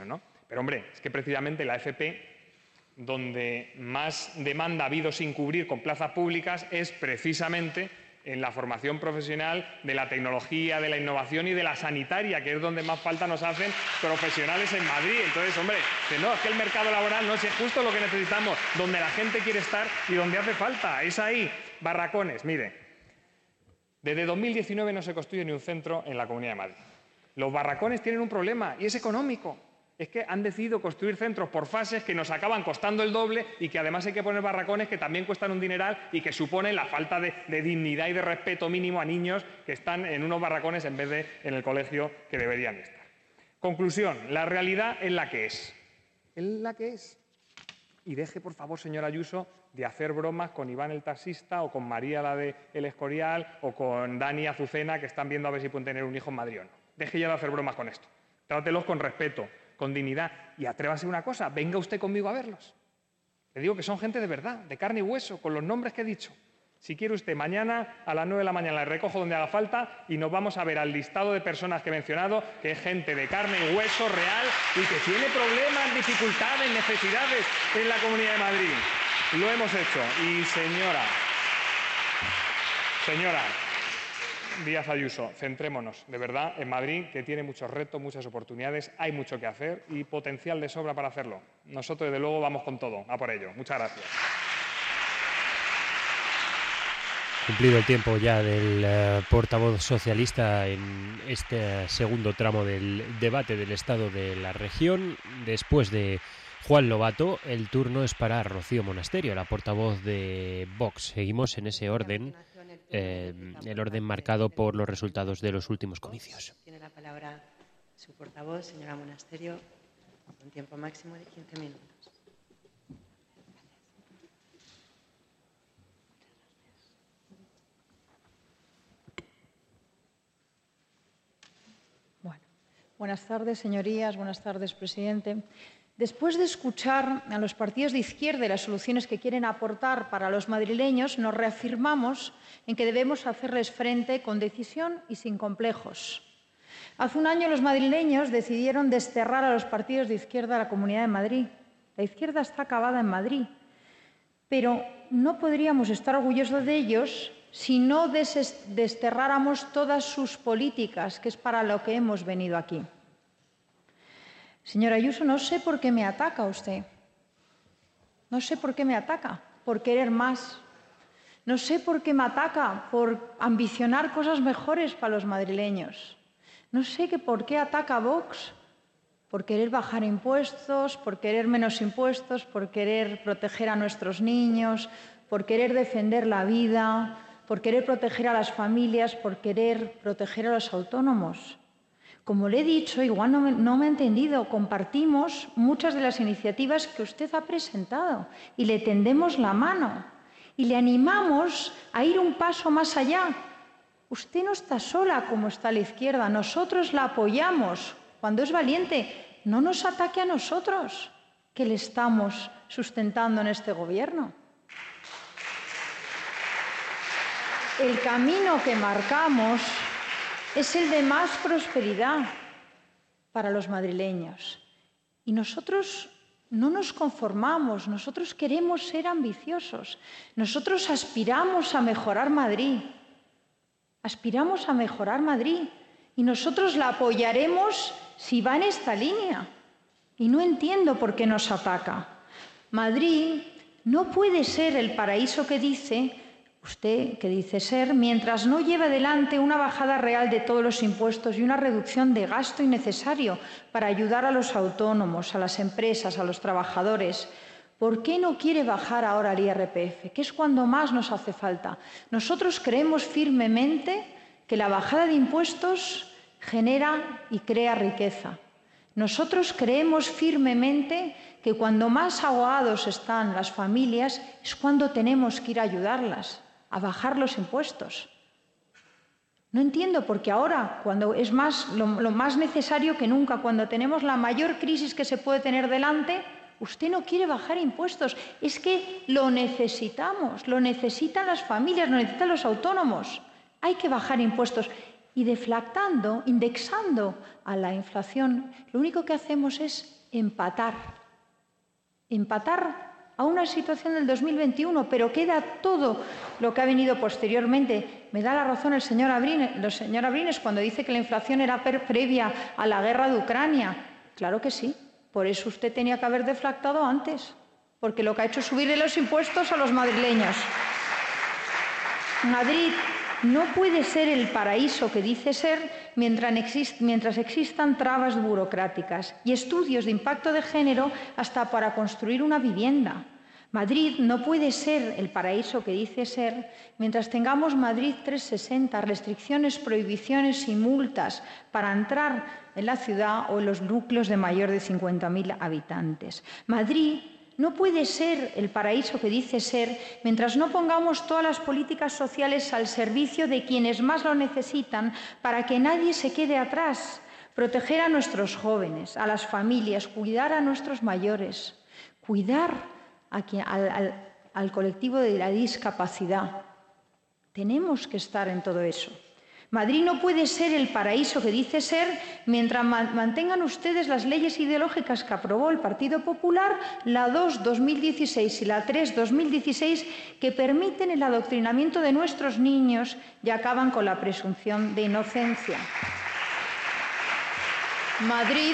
Pero, hombre, es que precisamente la F P, donde más demanda ha habido sin cubrir con plazas públicas, es precisamente en la formación profesional de la tecnología, de la innovación y de la sanitaria, que es donde más falta nos hacen profesionales en Madrid. Entonces, hombre, que no, es que el mercado laboral no es justo lo que necesitamos, donde la gente quiere estar y donde hace falta. Es ahí, barracones. Mire, desde dos mil diecinueve no se construye ni un centro en la Comunidad de Madrid. Los barracones tienen un problema y es económico. Es que han decidido construir centros por fases que nos acaban costando el doble y que además hay que poner barracones que también cuestan un dineral y que suponen la falta de, de dignidad y de respeto mínimo a niños que están en unos barracones en vez de en el colegio que deberían estar. Conclusión, la realidad es la que es. Es la que es. Y deje, por favor, señora Ayuso, de hacer bromas con Iván el taxista o con María la de El Escorial o con Dani Azucena, que están viendo a ver si pueden tener un hijo en Madrid o no. Deje ya de hacer bromas con esto. Trátelos con respeto, con dignidad. Y atrévase a una cosa, venga usted conmigo a verlos. Le digo que son gente de verdad, de carne y hueso, con los nombres que he dicho. Si quiere usted, mañana a las nueve de la mañana le recojo donde haga falta y nos vamos a ver al listado de personas que he mencionado, que es gente de carne y hueso real y que tiene problemas, dificultades, necesidades en la Comunidad de Madrid. Lo hemos hecho. Y señora, señora Díaz Ayuso, centrémonos de verdad en Madrid, que tiene muchos retos, muchas oportunidades, hay mucho que hacer y potencial de sobra para hacerlo. Nosotros, desde luego, vamos con todo, a por ello. Muchas gracias. Cumplido el tiempo ya del uh, portavoz socialista en este segundo tramo del debate del estado de la región, después de Juan Lobato, el turno es para Rocío Monasterio, la portavoz de Vox. Seguimos en ese orden, eh, el orden marcado por los resultados de los últimos comicios. Tiene la palabra su portavoz, señora Monasterio, con tiempo máximo de quince minutos. Bueno, buenas tardes, señorías. Buenas tardes, presidente. Después de escuchar a los partidos de izquierda y las soluciones que quieren aportar para los madrileños, nos reafirmamos en que debemos hacerles frente con decisión y sin complejos. Hace un año los madrileños decidieron desterrar a los partidos de izquierda de la Comunidad de Madrid. La izquierda está acabada en Madrid, pero no podríamos estar orgullosos de ellos si no desterráramos todas sus políticas, que es para lo que hemos venido aquí. Señora Ayuso, no sé por qué me ataca usted. No sé por qué me ataca, por querer más. No sé por qué me ataca, por ambicionar cosas mejores para los madrileños. No sé que por qué ataca a Vox, por querer bajar impuestos, por querer menos impuestos, por querer proteger a nuestros niños, por querer defender la vida, por querer proteger a las familias, por querer proteger a los autónomos. Como le he dicho, igual no me, no me ha entendido, compartimos muchas de las iniciativas que usted ha presentado y le tendemos la mano y le animamos a ir un paso más allá. Usted no está sola como está la izquierda, nosotros la apoyamos. Cuando es valiente, no nos ataque a nosotros, que le estamos sustentando en este gobierno. El camino que marcamos es el de más prosperidad para los madrileños. Y nosotros no nos conformamos, nosotros queremos ser ambiciosos, nosotros aspiramos a mejorar Madrid, aspiramos a mejorar Madrid y nosotros la apoyaremos si va en esta línea. Y no entiendo por qué nos ataca. Madrid no puede ser el paraíso que dice usted, que dice ser, mientras no lleve adelante una bajada real de todos los impuestos y una reducción de gasto innecesario para ayudar a los autónomos, a las empresas, a los trabajadores. ¿Por qué no quiere bajar ahora el I R P F? Que es cuando más nos hace falta. Nosotros creemos firmemente que la bajada de impuestos genera y crea riqueza. Nosotros creemos firmemente que cuando más ahogados están las familias es cuando tenemos que ir a ayudarlas, a bajar los impuestos. No entiendo por qué ahora, cuando es más, lo, lo más necesario que nunca, cuando tenemos la mayor crisis que se puede tener delante, usted no quiere bajar impuestos. Es que lo necesitamos, lo necesitan las familias, lo necesitan los autónomos. Hay que bajar impuestos. Y deflactando, indexando a la inflación, lo único que hacemos es empatar. Empatar a una situación del dos mil veintiuno, pero queda todo lo que ha venido posteriormente. Me da la razón el señor Abrines, el señor Abrines cuando dice que la inflación era previa a la guerra de Ucrania. Claro que sí, por eso usted tenía que haber deflactado antes, porque lo que ha hecho es subirle los impuestos a los madrileños. Madrid no puede ser el paraíso que dice ser mientras, exist mientras existan trabas burocráticas y estudios de impacto de género hasta para construir una vivienda. Madrid no puede ser el paraíso que dice ser mientras tengamos Madrid trescientos sesenta, restricciones, prohibiciones y multas para entrar en la ciudad o en los núcleos de mayor de cincuenta mil habitantes. Madrid no puede ser el paraíso que dice ser mientras no pongamos todas las políticas sociales al servicio de quienes más lo necesitan para que nadie se quede atrás. Proteger a nuestros jóvenes, a las familias, cuidar a nuestros mayores, cuidar a quien, al, al, al colectivo de la discapacidad. Tenemos que estar en todo eso. Madrid no puede ser el paraíso que dice ser mientras mantengan ustedes las leyes ideológicas que aprobó el Partido Popular, la dos barra dos mil dieciséis y la tres barra dos mil dieciséis, que permiten el adoctrinamiento de nuestros niños y acaban con la presunción de inocencia. Madrid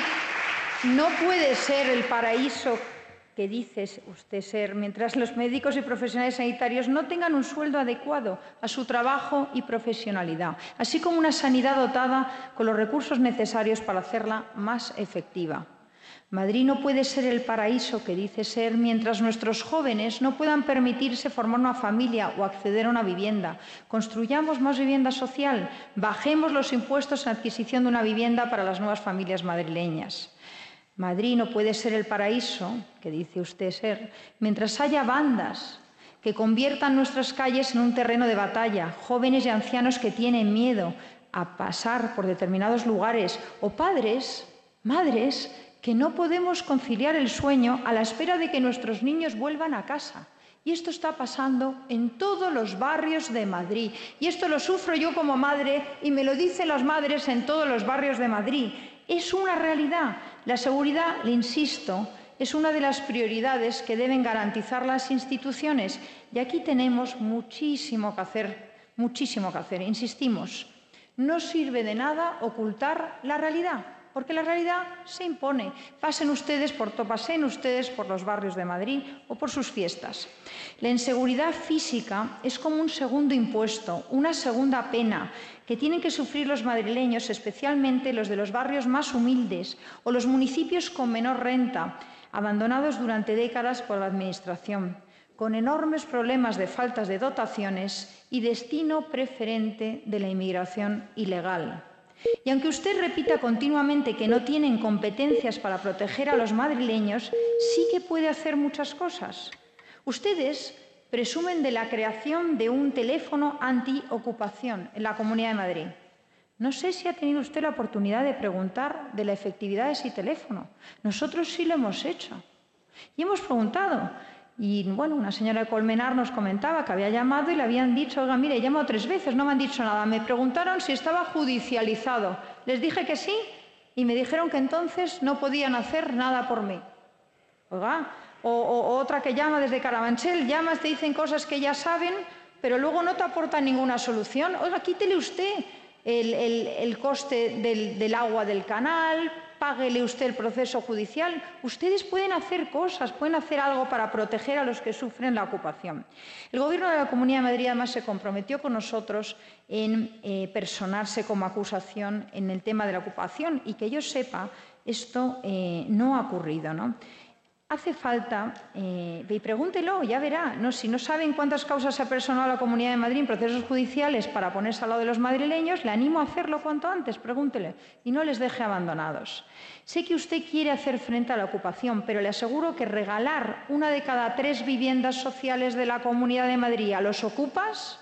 no puede ser el paraíso que dice usted ser, mientras los médicos y profesionales sanitarios no tengan un sueldo adecuado a su trabajo y profesionalidad, así como una sanidad dotada con los recursos necesarios para hacerla más efectiva. Madrid no puede ser el paraíso que dice ser mientras nuestros jóvenes no puedan permitirse formar una familia o acceder a una vivienda. Construyamos más vivienda social, bajemos los impuestos en adquisición de una vivienda para las nuevas familias madrileñas. Madrid no puede ser el paraíso, que dice usted ser, mientras haya bandas que conviertan nuestras calles en un terreno de batalla, jóvenes y ancianos que tienen miedo a pasar por determinados lugares, o padres, madres, que no podemos conciliar el sueño a la espera de que nuestros niños vuelvan a casa. Y esto está pasando en todos los barrios de Madrid. Y esto lo sufro yo como madre y me lo dicen las madres en todos los barrios de Madrid. Es una realidad. La seguridad, le insisto, es una de las prioridades que deben garantizar las instituciones. Y aquí tenemos muchísimo que hacer, muchísimo que hacer. Insistimos, no sirve de nada ocultar la realidad, porque la realidad se impone. Pasen ustedes por, pasen ustedes por los barrios de Madrid o por sus fiestas. La inseguridad física es como un segundo impuesto, una segunda pena, que tienen que sufrir los madrileños, especialmente los de los barrios más humildes o los municipios con menor renta, abandonados durante décadas por la Administración, con enormes problemas de faltas de dotaciones y destino preferente de la inmigración ilegal. Y aunque usted repita continuamente que no tienen competencias para proteger a los madrileños, sí que puede hacer muchas cosas. Ustedes presumen de la creación de un teléfono antiocupación en la Comunidad de Madrid. No sé si ha tenido usted la oportunidad de preguntar de la efectividad de ese teléfono. Nosotros sí lo hemos hecho. Y hemos preguntado. Y, bueno, una señora de Colmenar nos comentaba que había llamado y le habían dicho, oiga, mire, he llamado tres veces, no me han dicho nada. Me preguntaron si estaba judicializado. Les dije que sí y me dijeron que entonces no podían hacer nada por mí. Oiga, o, o, o otra que llama desde Carabanchel, llamas, te dicen cosas que ya saben, pero luego no te aportan ninguna solución. Oiga, quítele usted el, el, el coste del, del agua del canal, páguele usted el proceso judicial. Ustedes pueden hacer cosas, pueden hacer algo para proteger a los que sufren la ocupación. El Gobierno de la Comunidad de Madrid además se comprometió con nosotros en eh, personarse como acusación en el tema de la ocupación y que yo sepa, esto eh, no ha ocurrido, ¿no? Hace falta, eh, y pregúntelo, ya verá, ¿no? Si no saben cuántas causas se ha personado la Comunidad de Madrid en procesos judiciales para ponerse al lado de los madrileños, le animo a hacerlo cuanto antes, pregúntele, y no les deje abandonados. Sé que usted quiere hacer frente a la ocupación, pero le aseguro que regalar una de cada tres viviendas sociales de la Comunidad de Madrid a los ocupas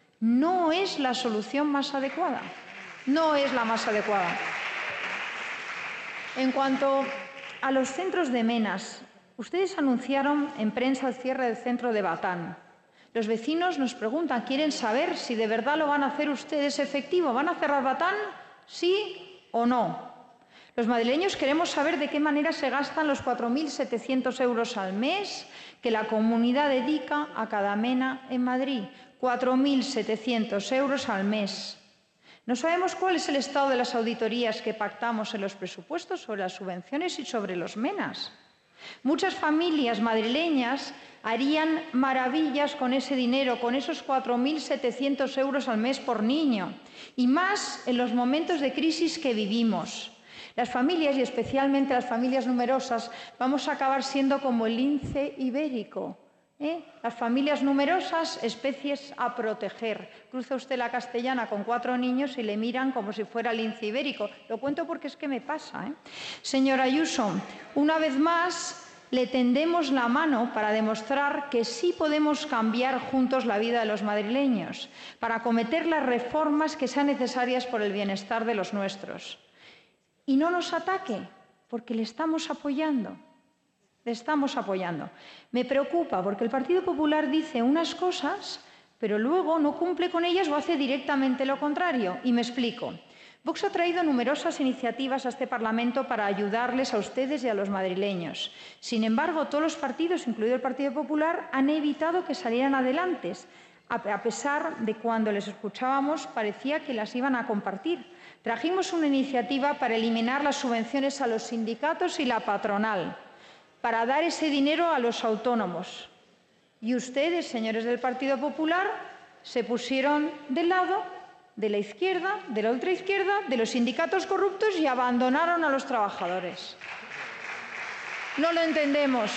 no es la solución más adecuada. No es la más adecuada. En cuanto a los centros de menas, ustedes anunciaron en prensa el cierre del centro de Batán. Los vecinos nos preguntan, quieren saber si de verdad lo van a hacer ustedes efectivo. ¿Van a cerrar Batán? ¿Sí o no? Los madrileños queremos saber de qué manera se gastan los cuatro mil setecientos euros al mes que la comunidad dedica a cada mena en Madrid. cuatro mil setecientos euros al mes. No sabemos cuál es el estado de las auditorías que pactamos en los presupuestos sobre las subvenciones y sobre los menas. Muchas familias madrileñas harían maravillas con ese dinero, con esos cuatro mil setecientos euros al mes por niño, y más en los momentos de crisis que vivimos. Las familias, y especialmente las familias numerosas, vamos a acabar siendo como el lince ibérico. ¿Eh? Las familias numerosas, especies a proteger. Cruza usted la Castellana con cuatro niños y le miran como si fuera lince ibérico. Lo cuento porque es que me pasa. ¿eh? Señora Ayuso, una vez más le tendemos la mano para demostrar que sí podemos cambiar juntos la vida de los madrileños, para acometer las reformas que sean necesarias por el bienestar de los nuestros. Y no nos ataque, porque le estamos apoyando. Le estamos apoyando. Me preocupa porque el Partido Popular dice unas cosas, pero luego no cumple con ellas o hace directamente lo contrario. Y me explico. Vox ha traído numerosas iniciativas a este Parlamento para ayudarles a ustedes y a los madrileños. Sin embargo, todos los partidos, incluido el Partido Popular, han evitado que salieran adelante, a pesar de cuando les escuchábamos parecía que las iban a compartir. Trajimos una iniciativa para eliminar las subvenciones a los sindicatos y la patronal, para dar ese dinero a los autónomos. Y ustedes, señores del Partido Popular, se pusieron del lado de la izquierda, de la ultraizquierda, de los sindicatos corruptos y abandonaron a los trabajadores. No lo entendemos.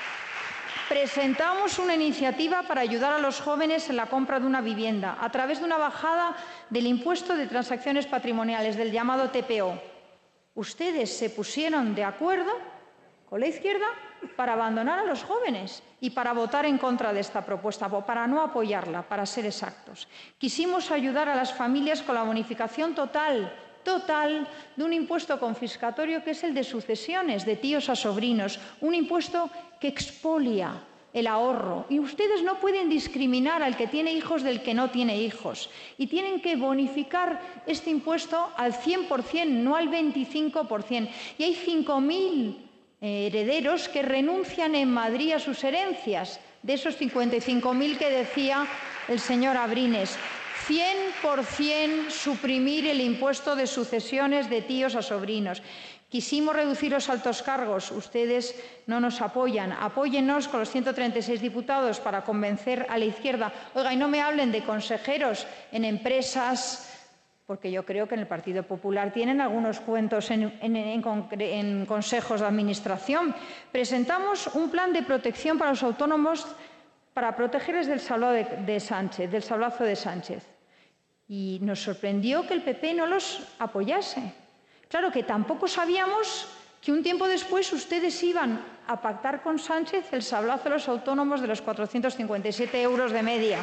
Presentamos una iniciativa para ayudar a los jóvenes en la compra de una vivienda a través de una bajada del impuesto de transacciones patrimoniales, del llamado T P O. Ustedes se pusieron de acuerdo con la izquierda para abandonar a los jóvenes y para votar en contra de esta propuesta, o para no apoyarla, para ser exactos. Quisimos ayudar a las familias con la bonificación total, total, de un impuesto confiscatorio que es el de sucesiones, de tíos a sobrinos, un impuesto que expolia el ahorro. Y ustedes no pueden discriminar al que tiene hijos del que no tiene hijos. Y tienen que bonificar este impuesto al cien por cien, no al veinticinco por cien. Y hay cinco mil herederos que renuncian en Madrid a sus herencias, de esos cincuenta y cinco mil que decía el señor Abrines. cien por cien suprimir el impuesto de sucesiones de tíos a sobrinos. Quisimos reducir los altos cargos, ustedes no nos apoyan. Apóyennos con los ciento treinta y seis diputados para convencer a la izquierda. Oiga, y no me hablen de consejeros en empresas, porque yo creo que en el Partido Popular tienen algunos cuentos en, en, en, en consejos de administración. Presentamos un plan de protección para los autónomos para protegerles del sablazo de, de Sánchez, del sablazo de Sánchez. Y nos sorprendió que el P P no los apoyase. Claro que tampoco sabíamos que un tiempo después ustedes iban a pactar con Sánchez el sablazo de los autónomos de los cuatrocientos cincuenta y siete euros de media.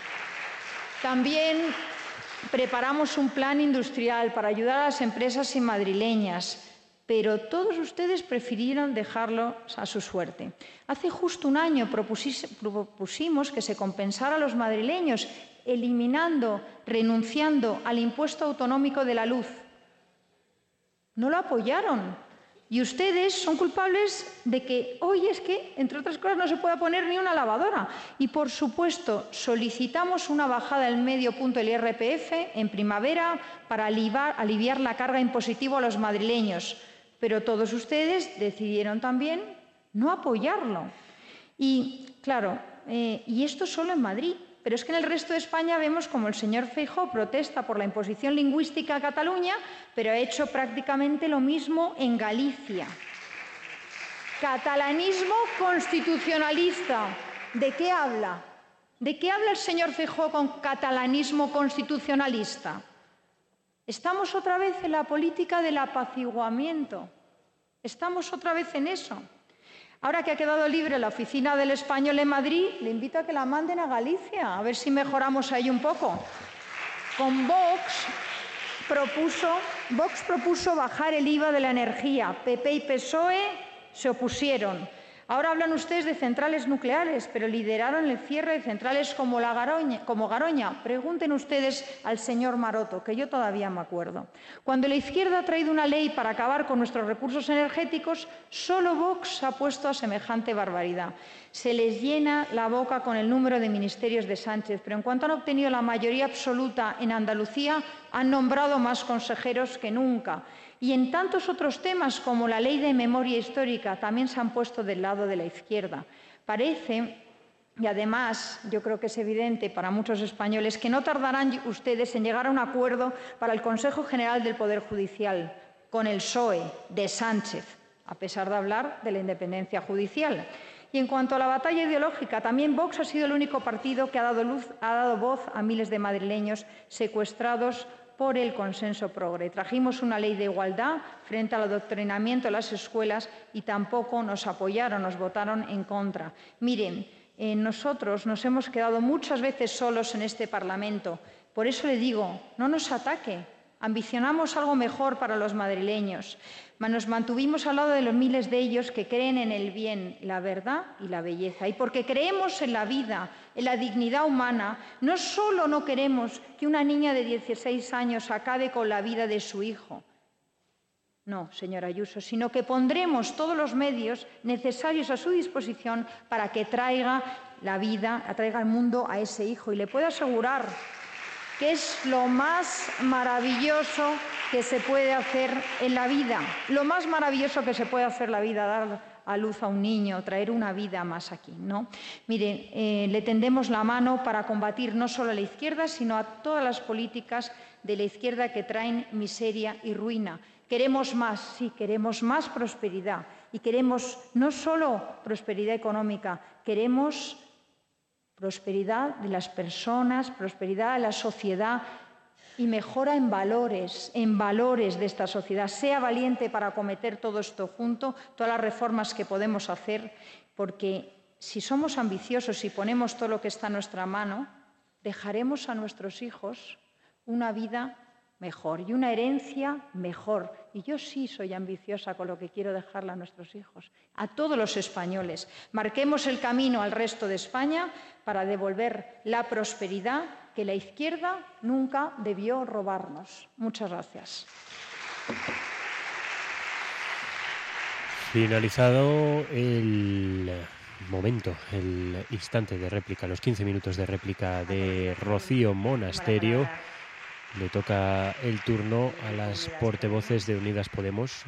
También preparamos un plan industrial para ayudar a las empresas madrileñas, pero todos ustedes prefirieron dejarlo a su suerte. Hace justo un año propusimos que se compensara a los madrileños eliminando, renunciando al impuesto autonómico de la luz. No lo apoyaron. Y ustedes son culpables de que hoy es que, entre otras cosas, no se pueda poner ni una lavadora. Y, por supuesto, solicitamos una bajada del medio punto del I R P F en primavera para aliviar, aliviar la carga impositiva a los madrileños. Pero todos ustedes decidieron también no apoyarlo. Y, claro, eh, y esto solo en Madrid. Pero es que en el resto de España vemos como el señor Feijóo protesta por la imposición lingüística a Cataluña, pero ha hecho prácticamente lo mismo en Galicia. Catalanismo constitucionalista. ¿De qué habla? ¿De qué habla el señor Feijóo con catalanismo constitucionalista? Estamos otra vez en la política del apaciguamiento. Estamos otra vez en eso. Ahora que ha quedado libre la oficina del Español en Madrid, le invito a que la manden a Galicia, a ver si mejoramos ahí un poco. Con Vox propuso, Vox propuso bajar el I V A de la energía. P P y P S O E se opusieron. Ahora hablan ustedes de centrales nucleares, pero lideraron el cierre de centrales como, la Garoña, como Garoña. Pregunten ustedes al señor Maroto, que yo todavía me acuerdo. Cuando la izquierda ha traído una ley para acabar con nuestros recursos energéticos, solo Vox ha puesto a semejante barbaridad. Se les llena la boca con el número de ministerios de Sánchez, pero en cuanto han obtenido la mayoría absoluta en Andalucía, han nombrado más consejeros que nunca. Y en tantos otros temas, como la ley de memoria histórica, también se han puesto del lado de la izquierda. Parece, y además yo creo que es evidente para muchos españoles, que no tardarán ustedes en llegar a un acuerdo para el Consejo General del Poder Judicial con el P S O E de Sánchez, a pesar de hablar de la independencia judicial. Y en cuanto a la batalla ideológica, también Vox ha sido el único partido que ha dado, luz, ha dado voz a miles de madrileños secuestrados por el consenso progre. Trajimos una ley de igualdad frente al adoctrinamiento en las escuelas y tampoco nos apoyaron, nos votaron en contra. Miren, eh, nosotros nos hemos quedado muchas veces solos en este Parlamento. Por eso le digo, no nos ataque. Ambicionamos algo mejor para los madrileños. Nos mantuvimos al lado de los miles de ellos que creen en el bien, la verdad y la belleza. Y porque creemos en la vida, en la dignidad humana, no solo no queremos que una niña de dieciséis años acabe con la vida de su hijo, no, señora Ayuso, sino que pondremos todos los medios necesarios a su disposición para que traiga la vida, traiga al mundo a ese hijo. Y le puedo asegurar que es lo más maravilloso que se puede hacer en la vida, lo más maravilloso que se puede hacer en la vida, dar a luz a un niño, traer una vida más aquí, ¿no? Mire, eh, le tendemos la mano para combatir no solo a la izquierda, sino a todas las políticas de la izquierda que traen miseria y ruina. Queremos más, sí, queremos más prosperidad. Y queremos no solo prosperidad económica, queremos prosperidad de las personas, prosperidad de la sociedad y mejora en valores, en valores de esta sociedad. Sea valiente para acometer todo esto junto, todas las reformas que podemos hacer, porque si somos ambiciosos y ponemos todo lo que está en nuestra mano, dejaremos a nuestros hijos una vida mejor y una herencia mejor. Y yo sí soy ambiciosa con lo que quiero dejarle a nuestros hijos, a todos los españoles. Marquemos el camino al resto de España para devolver la prosperidad que la izquierda nunca debió robarnos. Muchas gracias. Finalizado el momento, el instante de réplica, los quince minutos de réplica de Rocío Monasterio. Le toca el turno a las portavoces de Unidas Podemos.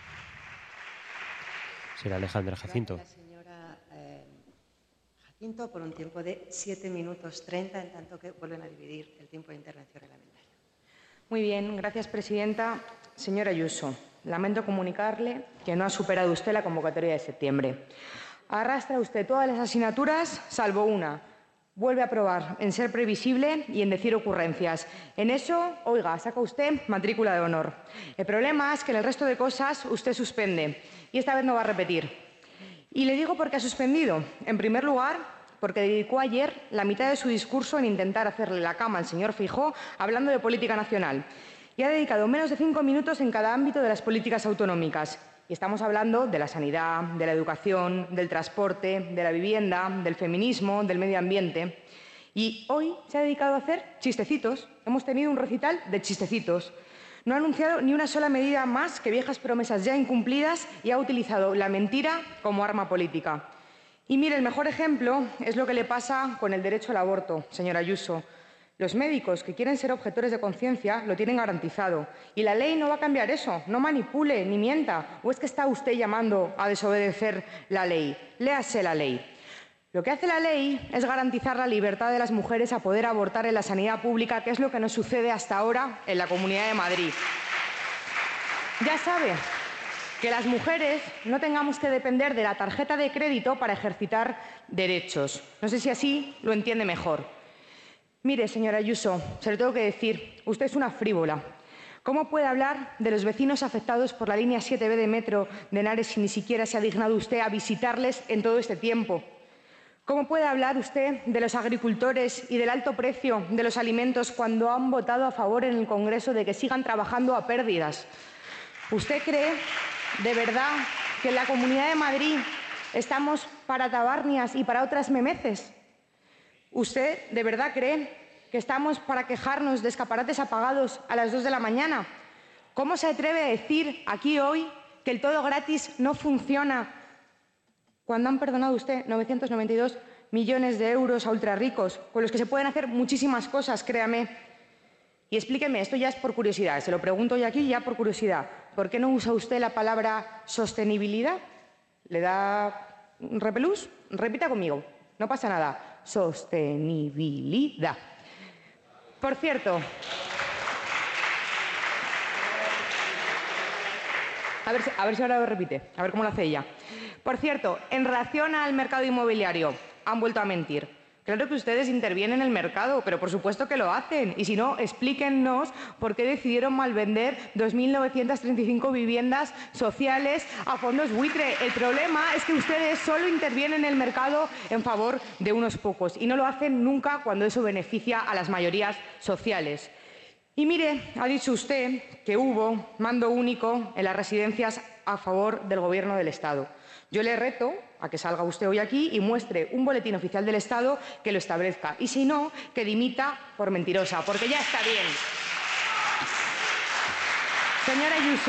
Será Alejandra Jacinto. Gracias, señora eh, Jacinto, por un tiempo de siete minutos treinta, en tanto que vuelven a dividir el tiempo de intervención reglamentaria. Muy bien, gracias, presidenta. Señora Ayuso, lamento comunicarle que no ha superado usted la convocatoria de septiembre. Arrastra usted todas las asignaturas, salvo una. Vuelve a probar en ser previsible y en decir ocurrencias. En eso, oiga, saca usted matrícula de honor. El problema es que en el resto de cosas usted suspende y esta vez no va a repetir. Y le digo por qué ha suspendido. En primer lugar, porque dedicó ayer la mitad de su discurso en intentar hacerle la cama al señor Feijóo hablando de política nacional. Y ha dedicado menos de cinco minutos en cada ámbito de las políticas autonómicas. Y estamos hablando de la sanidad, de la educación, del transporte, de la vivienda, del feminismo, del medio ambiente. Y hoy se ha dedicado a hacer chistecitos. Hemos tenido un recital de chistecitos. No ha anunciado ni una sola medida más que viejas promesas ya incumplidas y ha utilizado la mentira como arma política. Y mire, el mejor ejemplo es lo que le pasa con el derecho al aborto, señora Ayuso. Los médicos que quieren ser objetores de conciencia lo tienen garantizado. Y la ley no va a cambiar eso. No manipule ni mienta. ¿O es que está usted llamando a desobedecer la ley? Léase la ley. Lo que hace la ley es garantizar la libertad de las mujeres a poder abortar en la sanidad pública, que es lo que nos sucede hasta ahora en la Comunidad de Madrid. Ya sabe que las mujeres no tengamos que depender de la tarjeta de crédito para ejercitar derechos. No sé si así lo entiende mejor. Mire, señora Ayuso, se lo tengo que decir, usted es una frívola. ¿Cómo puede hablar de los vecinos afectados por la línea siete B de metro de Henares si ni siquiera se ha dignado usted a visitarles en todo este tiempo? ¿Cómo puede hablar usted de los agricultores y del alto precio de los alimentos cuando han votado a favor en el Congreso de que sigan trabajando a pérdidas? ¿Usted cree de verdad que en la Comunidad de Madrid ¿Estamos para tabarnias y para otras memeces? ¿Usted de verdad cree que estamos para quejarnos de escaparates apagados a las dos de la mañana? ¿Cómo se atreve a decir aquí hoy que el todo gratis no funciona cuando han perdonado usted novecientos noventa y dos millones de euros a ultrarricos, con los que se pueden hacer muchísimas cosas, créame? Y explíqueme, esto ya es por curiosidad, se lo pregunto yo aquí ya por curiosidad, ¿por qué no usa usted la palabra sostenibilidad? ¿Le da repelús? Repita conmigo, no pasa nada. Sostenibilidad. Por cierto, a ver, si, a ver si ahora lo repite, a ver cómo lo hace ella. Por cierto, en relación al mercado inmobiliario, han vuelto a mentir. Claro que ustedes intervienen en el mercado, pero por supuesto que lo hacen. Y si no, explíquennos por qué decidieron malvender dos mil novecientas treinta y cinco viviendas sociales a fondos buitre. El problema es que ustedes solo intervienen en el mercado en favor de unos pocos y no lo hacen nunca cuando eso beneficia a las mayorías sociales. Y mire, ha dicho usted que hubo mando único en las residencias a favor del Gobierno del Estado. Yo le reto a que salga usted hoy aquí y muestre un boletín oficial del Estado que lo establezca. Y si no, que dimita por mentirosa, porque ya está bien. Señora Ayuso,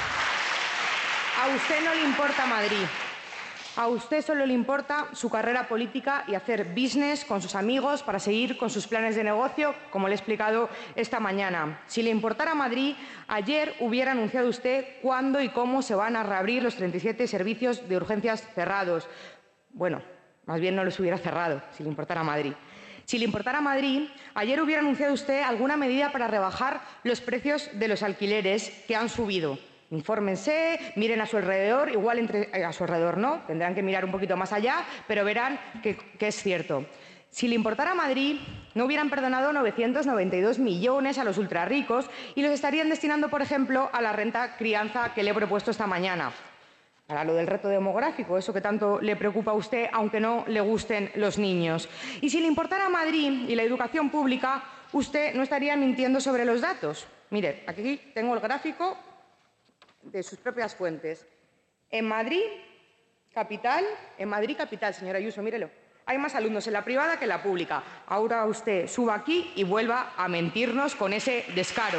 a usted no le importa Madrid. A usted solo le importa su carrera política y hacer business con sus amigos para seguir con sus planes de negocio, como le he explicado esta mañana. Si le importara Madrid, ayer hubiera anunciado usted cuándo y cómo se van a reabrir los treinta y siete servicios de urgencias cerrados. Bueno, más bien no los hubiera cerrado, si le importara Madrid. Si le importara Madrid, ayer hubiera anunciado usted alguna medida para rebajar los precios de los alquileres que han subido. Infórmense, miren a su alrededor, igual entre, eh, a su alrededor no, tendrán que mirar un poquito más allá, pero verán que, que es cierto. Si le importara Madrid, no hubieran perdonado novecientos noventa y dos millones a los ultrarricos y los estarían destinando, por ejemplo, a la renta crianza que le he propuesto esta mañana. Para lo del reto demográfico, eso que tanto le preocupa a usted, aunque no le gusten los niños. Y si le importara Madrid y la educación pública, usted no estaría mintiendo sobre los datos. Mire, aquí tengo el gráfico de sus propias fuentes. En Madrid, capital, en Madrid, capital, señora Ayuso, mírelo, hay más alumnos en la privada que en la pública. Ahora usted suba aquí y vuelva a mentirnos con ese descaro.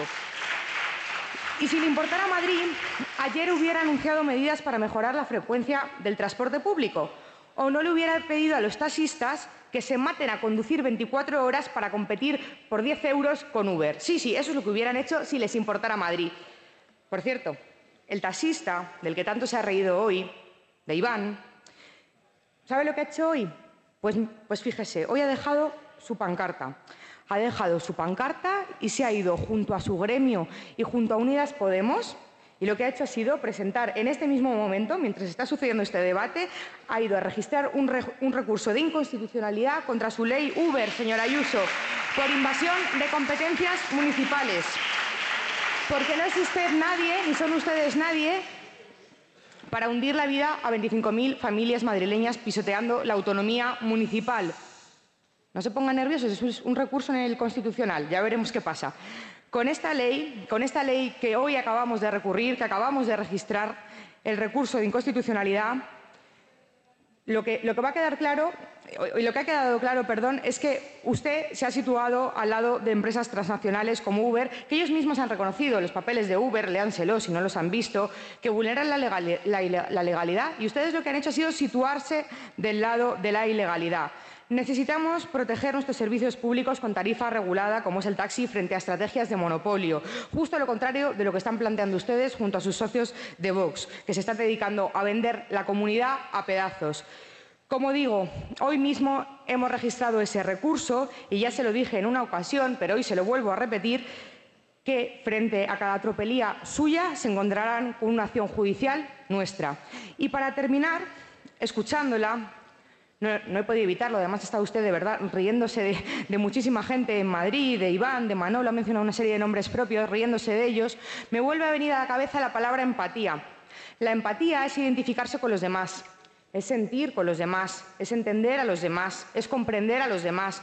Y si le importara Madrid, ayer hubiera anunciado medidas para mejorar la frecuencia del transporte público. O no le hubiera pedido a los taxistas que se maten a conducir veinticuatro horas para competir por diez euros con Uber. Sí, sí, eso es lo que hubieran hecho si les importara Madrid. Por cierto, el taxista del que tanto se ha reído hoy, de Iván, ¿sabe lo que ha hecho hoy? Pues, pues fíjese, hoy ha dejado su pancarta. Ha dejado su pancarta y se ha ido junto a su gremio y junto a Unidas Podemos. Y lo que ha hecho ha sido presentar en este mismo momento, mientras está sucediendo este debate, ha ido a registrar un, re, un recurso de inconstitucionalidad contra su ley Uber, señora Ayuso, por invasión de competencias municipales. Porque no es usted nadie, ni son ustedes nadie, para hundir la vida a veinticinco mil familias madrileñas pisoteando la autonomía municipal. No se pongan nerviosos, es un recurso en el Constitucional, ya veremos qué pasa. Con esta ley, con esta ley que hoy acabamos de recurrir, que acabamos de registrar el recurso de inconstitucionalidad, lo que, lo que va a quedar claro, y lo que ha quedado claro, perdón, es que usted se ha situado al lado de empresas transnacionales como Uber, que ellos mismos han reconocido los papeles de Uber, léanselos si no los han visto, que vulneran la, legal, la, la legalidad, y ustedes lo que han hecho ha sido situarse del lado de la ilegalidad. Necesitamos proteger nuestros servicios públicos con tarifa regulada, como es el taxi, frente a estrategias de monopolio. Justo lo contrario de lo que están planteando ustedes junto a sus socios de Vox, que se están dedicando a vender la comunidad a pedazos. Como digo, hoy mismo hemos registrado ese recurso y ya se lo dije en una ocasión, pero hoy se lo vuelvo a repetir, que frente a cada tropelía suya se encontrarán con una acción judicial nuestra. Y para terminar, escuchándola, No, no he podido evitarlo, además está usted de verdad riéndose de, de muchísima gente en Madrid, de Iván, de Manolo, ha mencionado una serie de nombres propios, riéndose de ellos. Me vuelve a venir a la cabeza la palabra empatía. La empatía es identificarse con los demás, es sentir con los demás, es entender a los demás, es comprender a los demás.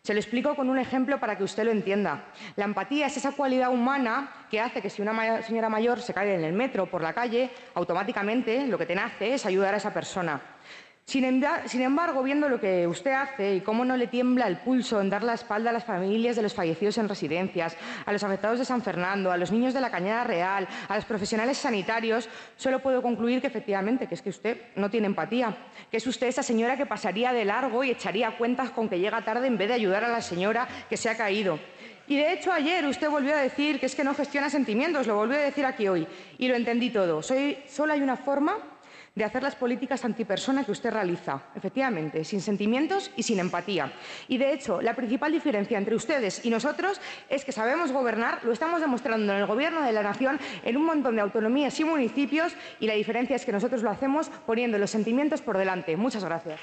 Se lo explico con un ejemplo para que usted lo entienda. La empatía es esa cualidad humana que hace que si una señora mayor se cae en el metro, por la calle, automáticamente lo que te nace es ayudar a esa persona. Sin embargo, viendo lo que usted hace y cómo no le tiembla el pulso en dar la espalda a las familias de los fallecidos en residencias, a los afectados de San Fernando, a los niños de la Cañada Real, a los profesionales sanitarios, solo puedo concluir que efectivamente que es que usted no tiene empatía, que es usted esa señora que pasaría de largo y echaría cuentas con que llega tarde en vez de ayudar a la señora que se ha caído. Y de hecho ayer usted volvió a decir que es que no gestiona sentimientos, lo volvió a decir aquí hoy, y lo entendí todo. Soy, solo hay una forma de hacer las políticas antipersona que usted realiza, efectivamente, sin sentimientos y sin empatía. Y, de hecho, la principal diferencia entre ustedes y nosotros es que sabemos gobernar, lo estamos demostrando en el Gobierno de la Nación, en un montón de autonomías y municipios, y la diferencia es que nosotros lo hacemos poniendo los sentimientos por delante. Muchas gracias.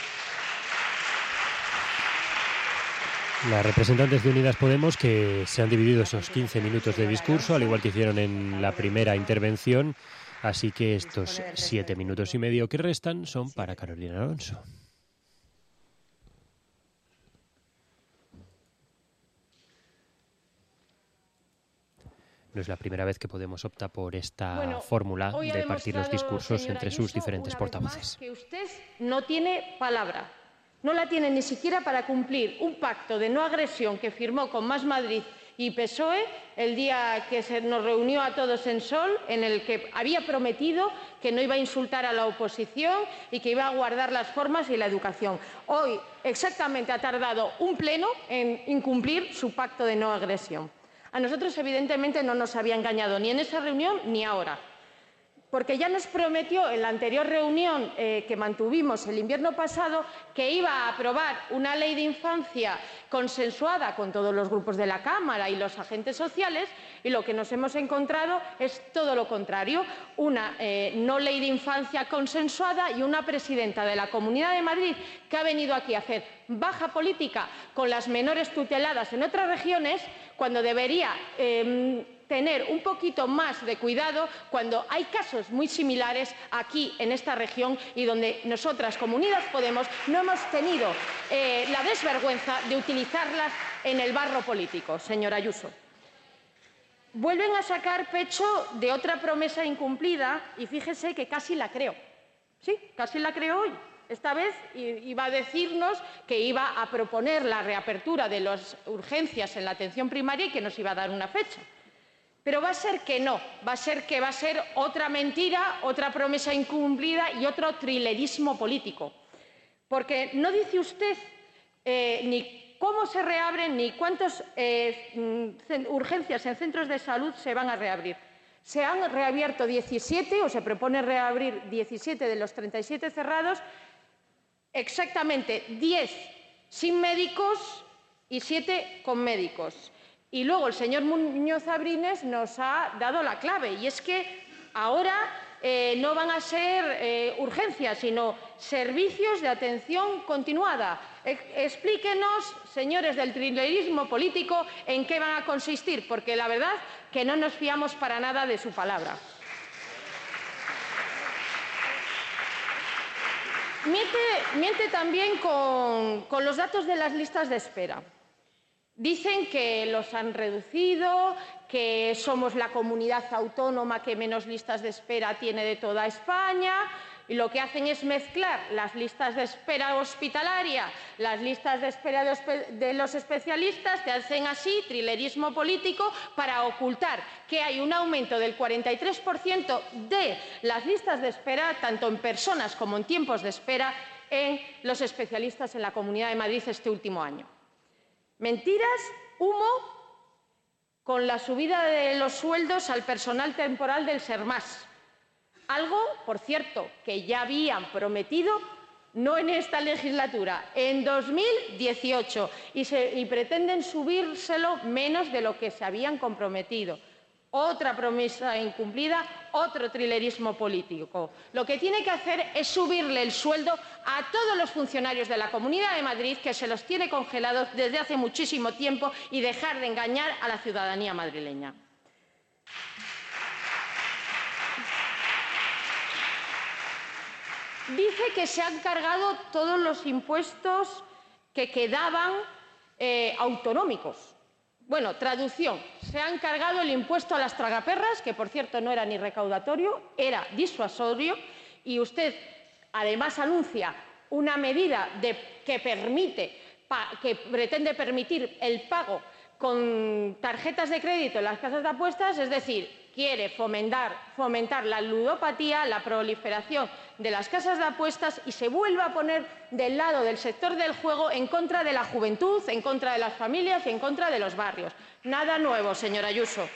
Las representantes de Unidas Podemos, que se han dividido esos quince minutos de discurso, al igual que hicieron en la primera intervención. Así que estos siete minutos y medio que restan son para Carolina Alonso. No es la primera vez que Podemos opta por esta bueno, fórmula de partir los discursos entre sus Ayuso, diferentes portavoces. Que usted no tiene palabra, no la tiene ni siquiera para cumplir un pacto de no agresión que firmó con Más Madrid y P S O E el día que se nos reunió a todos en Sol, en el que había prometido que no iba a insultar a la oposición y que iba a guardar las formas y la educación. Hoy exactamente ha tardado un pleno en incumplir su pacto de no agresión. A nosotros evidentemente no nos había engañado ni en esa reunión ni ahora, porque ya nos prometió en la anterior reunión eh, que mantuvimos el invierno pasado que iba a aprobar una ley de infancia consensuada con todos los grupos de la Cámara y los agentes sociales, y lo que nos hemos encontrado es todo lo contrario, una eh, no ley de infancia consensuada y una presidenta de la Comunidad de Madrid que ha venido aquí a hacer baja política con las menores tuteladas en otras regiones, cuando debería eh, tener un poquito más de cuidado cuando hay casos muy similares aquí en esta región y donde nosotras, como Unidas Podemos, no hemos tenido eh, la desvergüenza de utilizarlas en el barro político, señora Ayuso. Vuelven a sacar pecho de otra promesa incumplida y fíjese que casi la creo. Sí, casi la creo hoy. Esta vez iba a decirnos que iba a proponer la reapertura de las urgencias en la atención primaria y que nos iba a dar una fecha. Pero va a ser que no, va a ser que va a ser otra mentira, otra promesa incumplida y otro trilerismo político. Porque no dice usted eh, ni cómo se reabren ni cuántas eh, urgencias en centros de salud se van a reabrir. Se han reabierto diecisiete, o se propone reabrir diecisiete de los treinta y siete cerrados, exactamente diez sin médicos y siete con médicos. Y luego el señor Muñoz Abrines nos ha dado la clave, y es que ahora eh, no van a ser eh, urgencias, sino servicios de atención continuada. E- explíquenos, señores del trilerismo político, en qué van a consistir, porque la verdad que no nos fiamos para nada de su palabra. Miente, miente también con, con los datos de las listas de espera. Dicen que los han reducido, que somos la comunidad autónoma que menos listas de espera tiene de toda España, y lo que hacen es mezclar las listas de espera hospitalaria, las listas de espera de, de los especialistas, que hacen así trilerismo político para ocultar que hay un aumento del cuarenta y tres por ciento de las listas de espera, tanto en personas como en tiempos de espera, en los especialistas en la Comunidad de Madrid este último año. Mentiras, humo, con la subida de los sueldos al personal temporal del Sermas. Algo, por cierto, que ya habían prometido, no en esta legislatura, en dos mil dieciocho, y, se, y pretenden subírselo menos de lo que se habían comprometido. Otra promesa incumplida, otro trilerismo político. Lo que tiene que hacer es subirle el sueldo a todos los funcionarios de la Comunidad de Madrid, que se los tiene congelados desde hace muchísimo tiempo, y dejar de engañar a la ciudadanía madrileña. Dice que se han cargado todos los impuestos que quedaban eh, autonómicos. Bueno, traducción, se han cargado el impuesto a las tragaperras, que por cierto no era ni recaudatorio, era disuasorio, y usted además anuncia una medida de, que, permite, pa, que pretende permitir el pago con tarjetas de crédito en las casas de apuestas, es decir, quiere fomentar, fomentar la ludopatía, la proliferación de las casas de apuestas y se vuelve a poner del lado del sector del juego en contra de la juventud, en contra de las familias y en contra de los barrios. Nada nuevo, señora Ayuso.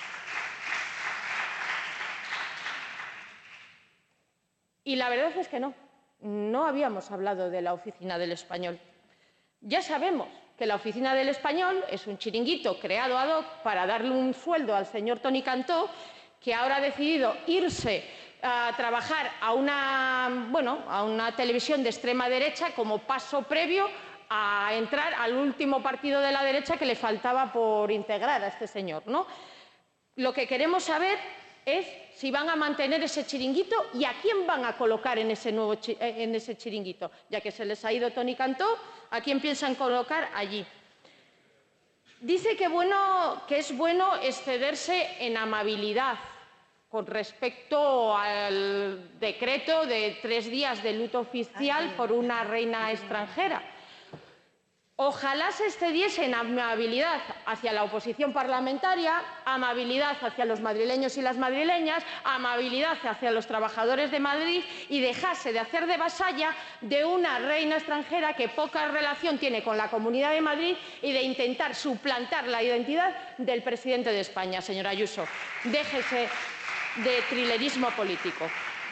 Y la verdad es que no, no habíamos hablado de la Oficina del Español. Ya sabemos que la Oficina del Español es un chiringuito creado ad hoc para darle un sueldo al señor Toni Cantó, que ahora ha decidido irse a trabajar a una, bueno, a una televisión de extrema derecha como paso previo a entrar al último partido de la derecha que le faltaba por integrar a este señor, ¿no? Lo que queremos saber es si van a mantener ese chiringuito y a quién van a colocar en ese, nuevo chi en ese chiringuito. Ya que se les ha ido Toni Cantó, ¿a quién piensan colocar allí? Dice que, bueno, que es bueno excederse en amabilidad con respecto al decreto de tres días de luto oficial por una reina extranjera. Ojalá se excediese en amabilidad hacia la oposición parlamentaria, amabilidad hacia los madrileños y las madrileñas, amabilidad hacia los trabajadores de Madrid y dejase de hacer de vasalla de una reina extranjera que poca relación tiene con la Comunidad de Madrid y de intentar suplantar la identidad del presidente de España, señora Ayuso. Déjese de trilerismo político.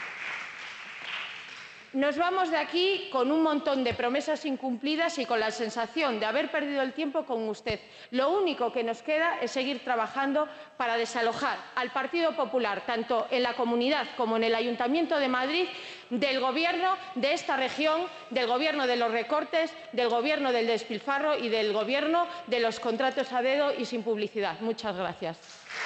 Nos vamos de aquí con un montón de promesas incumplidas y con la sensación de haber perdido el tiempo con usted. Lo único que nos queda es seguir trabajando para desalojar al Partido Popular, tanto en la Comunidad como en el Ayuntamiento de Madrid, del Gobierno de esta región, del Gobierno de los recortes, del Gobierno del despilfarro y del Gobierno de los contratos a dedo y sin publicidad. Muchas gracias.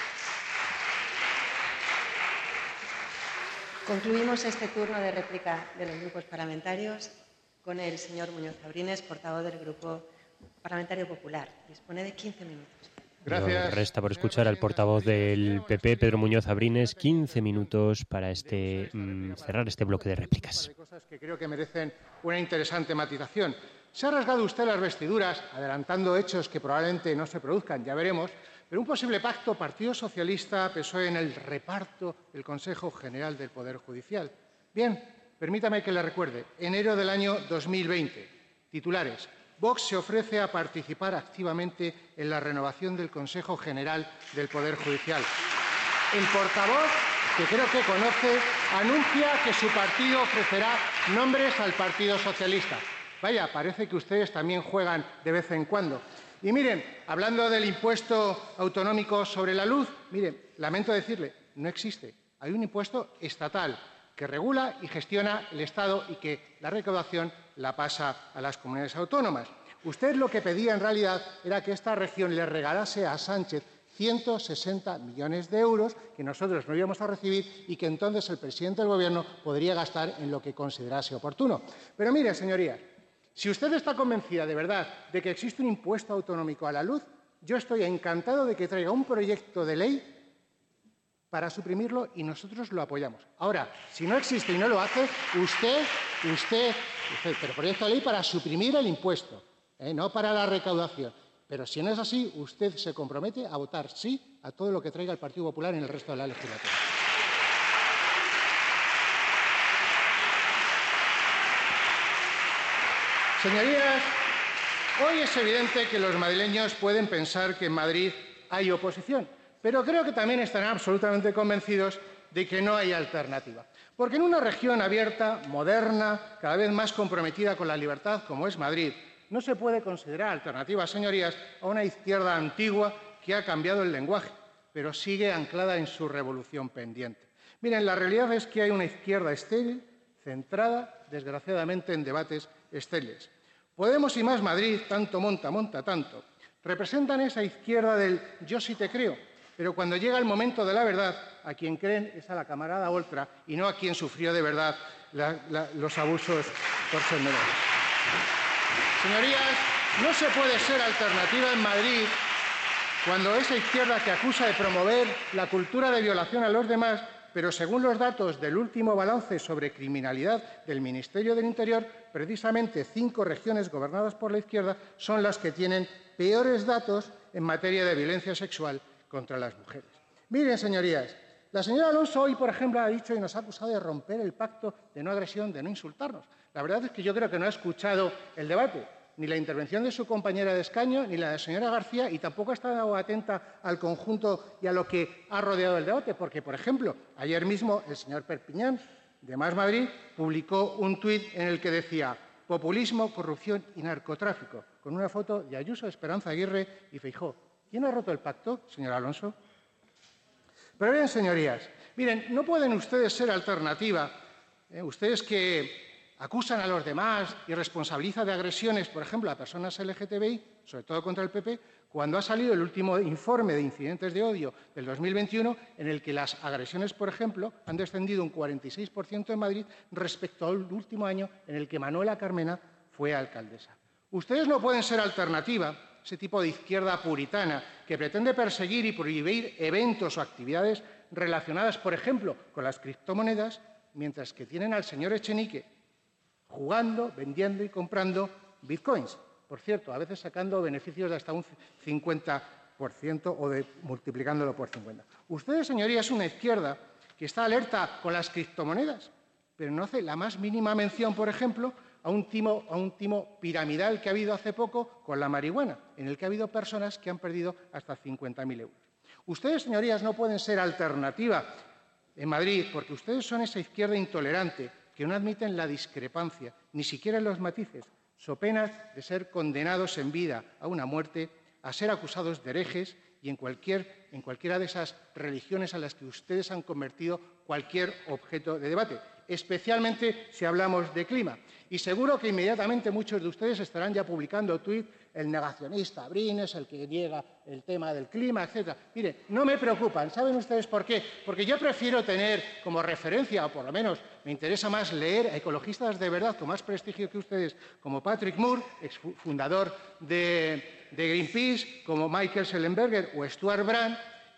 Concluimos este turno de réplica de los grupos parlamentarios con el señor Muñoz Abrines, portavoz del Grupo Parlamentario Popular. Dispone de quince minutos. Gracias. Nos resta por escuchar al portavoz del P P, Pedro Muñoz Abrines, quince minutos para este mmm, cerrar este bloque de réplicas. Hay cosas que creo que merecen una interesante matización. Se ha rasgado usted las vestiduras, adelantando hechos que probablemente no se produzcan, ya veremos, pero un posible pacto Partido Socialista-P S O E en el reparto del Consejo General del Poder Judicial. Bien, permítame que le recuerde. Enero del año dos mil veinte. Titulares. Vox se ofrece a participar activamente en la renovación del Consejo General del Poder Judicial. El portavoz, que creo que conoce, anuncia que su partido ofrecerá nombres al Partido Socialista. Vaya, parece que ustedes también juegan de vez en cuando. Y miren, hablando del impuesto autonómico sobre la luz, miren, lamento decirle, no existe. Hay un impuesto estatal que regula y gestiona el Estado y que la recaudación la pasa a las comunidades autónomas. Usted lo que pedía en realidad era que esta región le regalase a Sánchez ciento sesenta millones de euros que nosotros no íbamos a recibir y que entonces el presidente del Gobierno podría gastar en lo que considerase oportuno. Pero mire, señorías, si usted está convencida de verdad de que existe un impuesto autonómico a la luz, yo estoy encantado de que traiga un proyecto de ley para suprimirlo y nosotros lo apoyamos. Ahora, si no existe y no lo hace, usted, usted, usted, pero proyecto de ley para suprimir el impuesto, ¿eh? No para la recaudación. Pero si no es así, usted se compromete a votar sí a todo lo que traiga el Partido Popular en el resto de la legislatura. Señorías, hoy es evidente que los madrileños pueden pensar que en Madrid hay oposición, pero creo que también estarán absolutamente convencidos de que no hay alternativa. Porque en una región abierta, moderna, cada vez más comprometida con la libertad, como es Madrid, no se puede considerar alternativa, señorías, a una izquierda antigua que ha cambiado el lenguaje, pero sigue anclada en su revolución pendiente. Miren, la realidad es que hay una izquierda estéril, centrada, desgraciadamente, en debates estériles. Podemos y Más Madrid, tanto monta, monta tanto, representan esa izquierda del yo sí te creo, pero cuando llega el momento de la verdad, a quien creen es a la camarada Oltra y no a quien sufrió de verdad la, la, los abusos por ser menores. Señorías, no se puede ser alternativa en Madrid cuando esa izquierda que acusa de promover la cultura de violación a los demás, pero según los datos del último balance sobre criminalidad del Ministerio del Interior, precisamente cinco regiones gobernadas por la izquierda son las que tienen peores datos en materia de violencia sexual contra las mujeres. Miren, señorías, la señora Alonso hoy, por ejemplo, ha dicho y nos ha acusado de romper el pacto de no agresión, de no insultarnos. La verdad es que yo creo que no ha escuchado el debate, ni la intervención de su compañera de escaño, ni la de la señora García, y tampoco ha estado atenta al conjunto y a lo que ha rodeado el debate, porque, por ejemplo, ayer mismo el señor Perpiñán, de Más Madrid, publicó un tuit en el que decía populismo, corrupción y narcotráfico, con una foto de Ayuso, Esperanza Aguirre y Feijóo. ¿Quién ha roto el pacto, señor Alonso? Pero bien, señorías, miren, no pueden ustedes ser alternativa, eh, ustedes que acusan a los demás y responsabilizan de agresiones, por ejemplo, a personas L G T B I, sobre todo contra el P P, cuando ha salido el último informe de incidentes de odio del dos mil veintiuno, en el que las agresiones, por ejemplo, han descendido un cuarenta y seis por ciento en Madrid respecto al último año en el que Manuela Carmena fue alcaldesa. Ustedes no pueden ser alternativa, ese tipo de izquierda puritana que pretende perseguir y prohibir eventos o actividades relacionadas, por ejemplo, con las criptomonedas, mientras que tienen al señor Echenique jugando, vendiendo y comprando bitcoins. Por cierto, a veces sacando beneficios de hasta un cincuenta por ciento o de, multiplicándolo por cincuenta. Ustedes, señorías, una izquierda que está alerta con las criptomonedas, pero no hace la más mínima mención, por ejemplo, a un timo, a un timo piramidal que ha habido hace poco con la marihuana, en el que ha habido personas que han perdido hasta cincuenta mil euros. Ustedes, señorías, no pueden ser alternativa en Madrid porque ustedes son esa izquierda intolerante que no admiten la discrepancia, ni siquiera en los matices, so penas de ser condenados en vida a una muerte, a ser acusados de herejes y en, cualquier, en cualquiera de esas religiones a las que ustedes han convertido cualquier objeto de debate, especialmente si hablamos de clima. Y seguro que inmediatamente muchos de ustedes estarán ya publicando tuit, el negacionista Brines, el que niega el tema del clima, etcétera. Mire, no me preocupan. ¿Saben ustedes por qué? Porque yo prefiero tener como referencia, o por lo menos me interesa más leer a ecologistas de verdad con más prestigio que ustedes, como Patrick Moore, exfundador de, de Greenpeace, como Michael Schellenberger o Stuart Brand,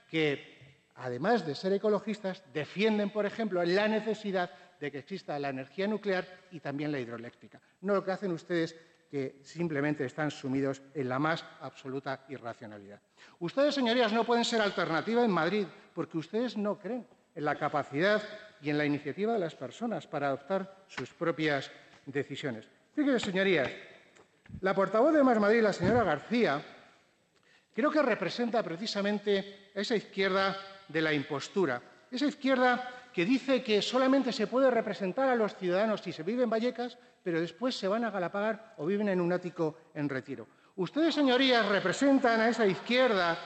que además de ser ecologistas, defienden, por ejemplo, la necesidad de que exista la energía nuclear y también la hidroeléctrica. No lo que hacen ustedes, que simplemente están sumidos en la más absoluta irracionalidad. Ustedes, señorías, no pueden ser alternativa en Madrid porque ustedes no creen en la capacidad y en la iniciativa de las personas para adoptar sus propias decisiones. Fíjense, señorías, la portavoz de Más Madrid, la señora García, creo que representa precisamente a esa izquierda de la impostura, esa izquierda que dice que solamente se puede representar a los ciudadanos si se vive en Vallecas, pero después se van a Galapagar o viven en un ático en Retiro. Ustedes, señorías, representan a esa izquierda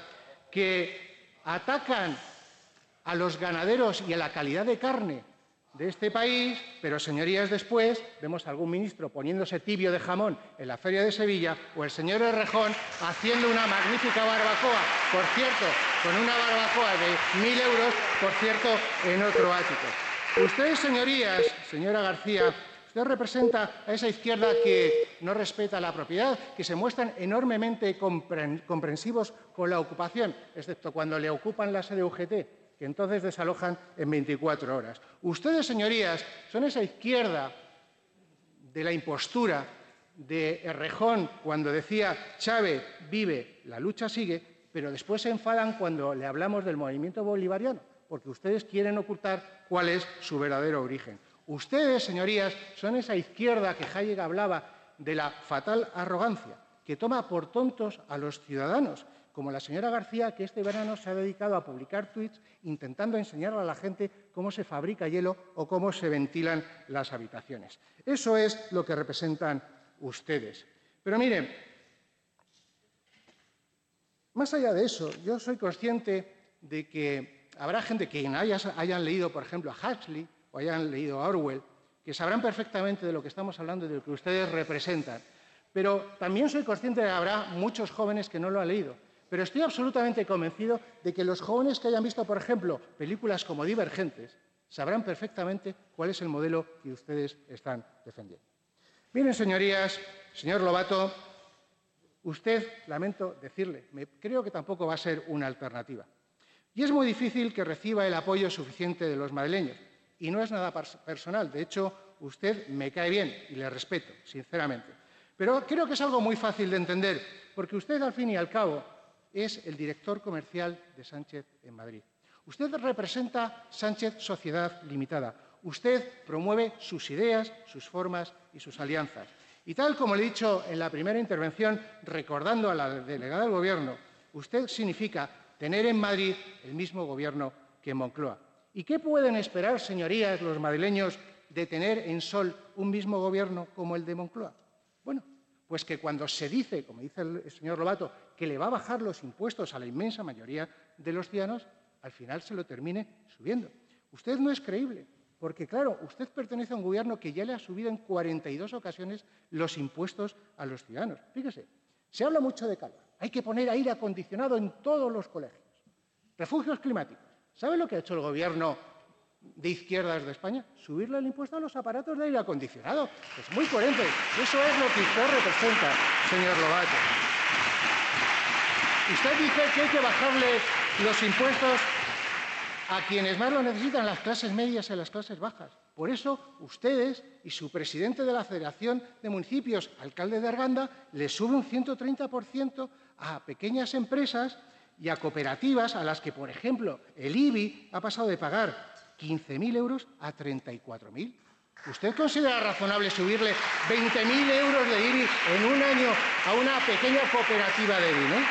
que atacan a los ganaderos y a la calidad de carne de este país, pero, señorías, después vemos a algún ministro poniéndose tibio de jamón en la Feria de Sevilla o el señor Errejón haciendo una magnífica barbacoa, por cierto, con una barbacoa de mil euros, por cierto, en otro ático. Ustedes, señorías, señora García, usted representa a esa izquierda que no respeta la propiedad, que se muestran enormemente compren comprensivos con la ocupación, excepto cuando le ocupan la sede U G T, que entonces desalojan en veinticuatro horas. Ustedes, señorías, son esa izquierda de la impostura de Errejón cuando decía Chávez vive, la lucha sigue, pero después se enfadan cuando le hablamos del movimiento bolivariano, porque ustedes quieren ocultar cuál es su verdadero origen. Ustedes, señorías, son esa izquierda que Hayek hablaba de la fatal arrogancia, que toma por tontos a los ciudadanos, como la señora García, que este verano se ha dedicado a publicar tuits intentando enseñar a la gente cómo se fabrica hielo o cómo se ventilan las habitaciones. Eso es lo que representan ustedes. Pero miren, más allá de eso, yo soy consciente de que habrá gente que haya, hayan leído, por ejemplo, a Huxley o hayan leído a Orwell, que sabrán perfectamente de lo que estamos hablando y de lo que ustedes representan. Pero también soy consciente de que habrá muchos jóvenes que no lo han leído. Pero estoy absolutamente convencido de que los jóvenes que hayan visto, por ejemplo, películas como Divergentes, sabrán perfectamente cuál es el modelo que ustedes están defendiendo. Miren, señorías, señor Lobato, Usted, lamento decirle, me, creo que tampoco va a ser una alternativa. Y es muy difícil que reciba el apoyo suficiente de los madrileños. Y no es nada personal. De hecho, usted me cae bien y le respeto, sinceramente. Pero creo que es algo muy fácil de entender, porque usted, al fin y al cabo, es el director comercial de Sánchez en Madrid. Usted representa Sánchez Sociedad Limitada. Usted promueve sus ideas, sus formas y sus alianzas. Y tal como le he dicho en la primera intervención, recordando a la delegada del Gobierno, usted significa tener en Madrid el mismo Gobierno que en Moncloa. ¿Y qué pueden esperar, señorías, los madrileños de tener en Sol un mismo Gobierno como el de Moncloa? Bueno, pues que cuando se dice, como dice el señor Lobato, que le va a bajar los impuestos a la inmensa mayoría de los ciudadanos, al final se lo termine subiendo. Usted no es creíble, porque, claro, usted pertenece a un Gobierno que ya le ha subido en cuarenta y dos ocasiones los impuestos a los ciudadanos. Fíjese, se habla mucho de calor. Hay que poner aire acondicionado en todos los colegios. Refugios climáticos. ¿Sabe lo que ha hecho el Gobierno de izquierdas de España? Subirle el impuesto a los aparatos de aire acondicionado. Es muy coherente. Eso es lo que usted representa, señor Lobato. Usted dice que hay que bajarle los impuestos a quienes más lo necesitan, las clases medias y a las clases bajas. Por eso, ustedes y su presidente de la Federación de Municipios, alcalde de Arganda, le sube un ciento treinta por ciento a pequeñas empresas y a cooperativas a las que, por ejemplo, el I B I ha pasado de pagar quince mil euros a treinta y cuatro mil. ¿Usted considera razonable subirle veinte mil euros de I B I en un año a una pequeña cooperativa de vino?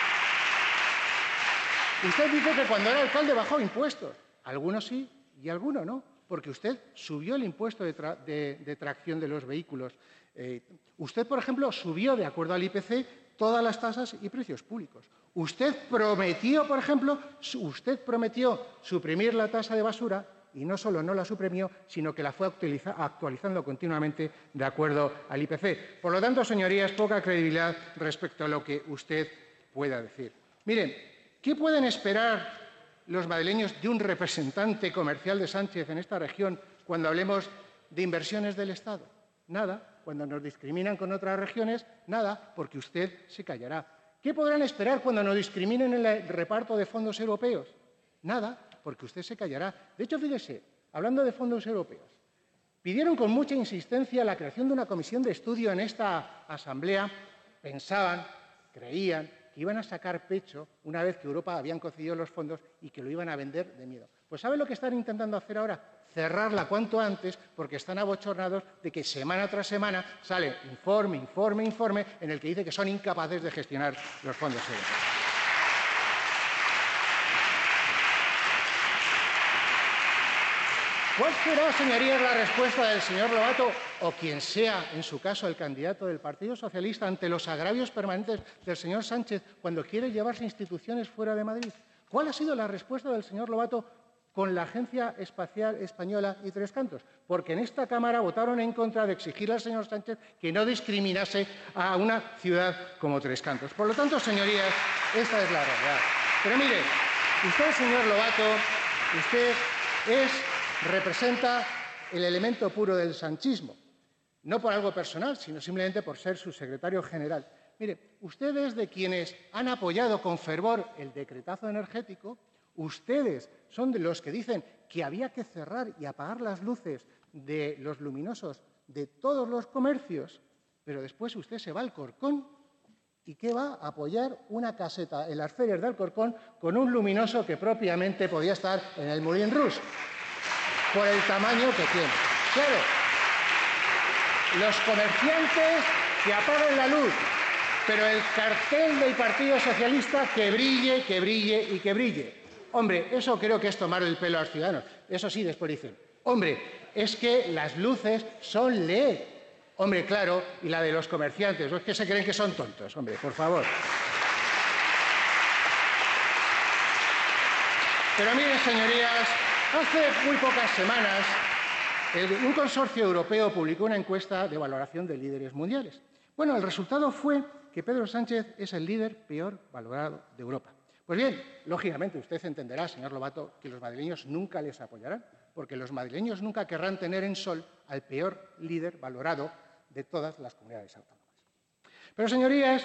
Usted dice que cuando era alcalde bajó impuestos. Algunos sí y algunos no, porque usted subió el impuesto de, tra de, de tracción de los vehículos. Eh, usted, por ejemplo, subió, de acuerdo al I P C, todas las tasas y precios públicos. Usted prometió, por ejemplo, usted prometió suprimir la tasa de basura y no solo no la suprimió, sino que la fue actualizando continuamente de acuerdo al I P C. Por lo tanto, señorías, poca credibilidad respecto a lo que usted pueda decir. Miren, ¿qué pueden esperar los madrileños de un representante comercial de Sánchez en esta región cuando hablemos de inversiones del Estado? Nada. Cuando nos discriminan con otras regiones, nada, porque usted se callará. ¿Qué podrán esperar cuando nos discriminen en el reparto de fondos europeos? Nada, porque usted se callará. De hecho, fíjese, hablando de fondos europeos, pidieron con mucha insistencia la creación de una comisión de estudio en esta Asamblea. Pensaban, creían que iban a sacar pecho una vez que Europa habían concedido los fondos y que lo iban a vender de miedo. Pues ¿sabe lo que están intentando hacer ahora? Cerrarla cuanto antes, porque están abochornados de que semana tras semana sale informe, informe, informe, en el que dice que son incapaces de gestionar los fondos europeos. ¿Cuál será, señorías, la respuesta del señor Lobato o quien sea, en su caso, el candidato del Partido Socialista ante los agravios permanentes del señor Sánchez cuando quiere llevarse instituciones fuera de Madrid? ¿Cuál ha sido la respuesta del señor Lobato con la Agencia Espacial Española y Tres Cantos? Porque en esta Cámara votaron en contra de exigirle al señor Sánchez que no discriminase a una ciudad como Tres Cantos. Por lo tanto, señorías, esta es la realidad. Pero mire, usted, señor Lobato, usted es... representa el elemento puro del sanchismo, no por algo personal, sino simplemente por ser su secretario general. Mire, ustedes de quienes han apoyado con fervor el decretazo energético, ustedes son de los que dicen que había que cerrar y apagar las luces de los luminosos de todos los comercios, pero después usted se va al Corcón y ¿qué va? A apoyar una caseta en las ferias de Alcorcón con un luminoso que propiamente podía estar en el Moulin Rouge, por el tamaño que tiene. Claro, los comerciantes que apaguen la luz, pero el cartel del Partido Socialista que brille, que brille y que brille. Hombre, eso creo que es tomar el pelo a los ciudadanos. Eso sí, después dicen, hombre, es que las luces son L E D. Hombre, claro, y la de los comerciantes, ¿o es que se creen que son tontos? Hombre, por favor. Pero miren, señorías, hace muy pocas semanas un consorcio europeo publicó una encuesta de valoración de líderes mundiales. Bueno, el resultado fue que Pedro Sánchez es el líder peor valorado de Europa. Pues bien, lógicamente usted entenderá, señor Lobato, que los madrileños nunca les apoyarán, porque los madrileños nunca querrán tener en Sol al peor líder valorado de todas las comunidades autónomas. Pero, señorías,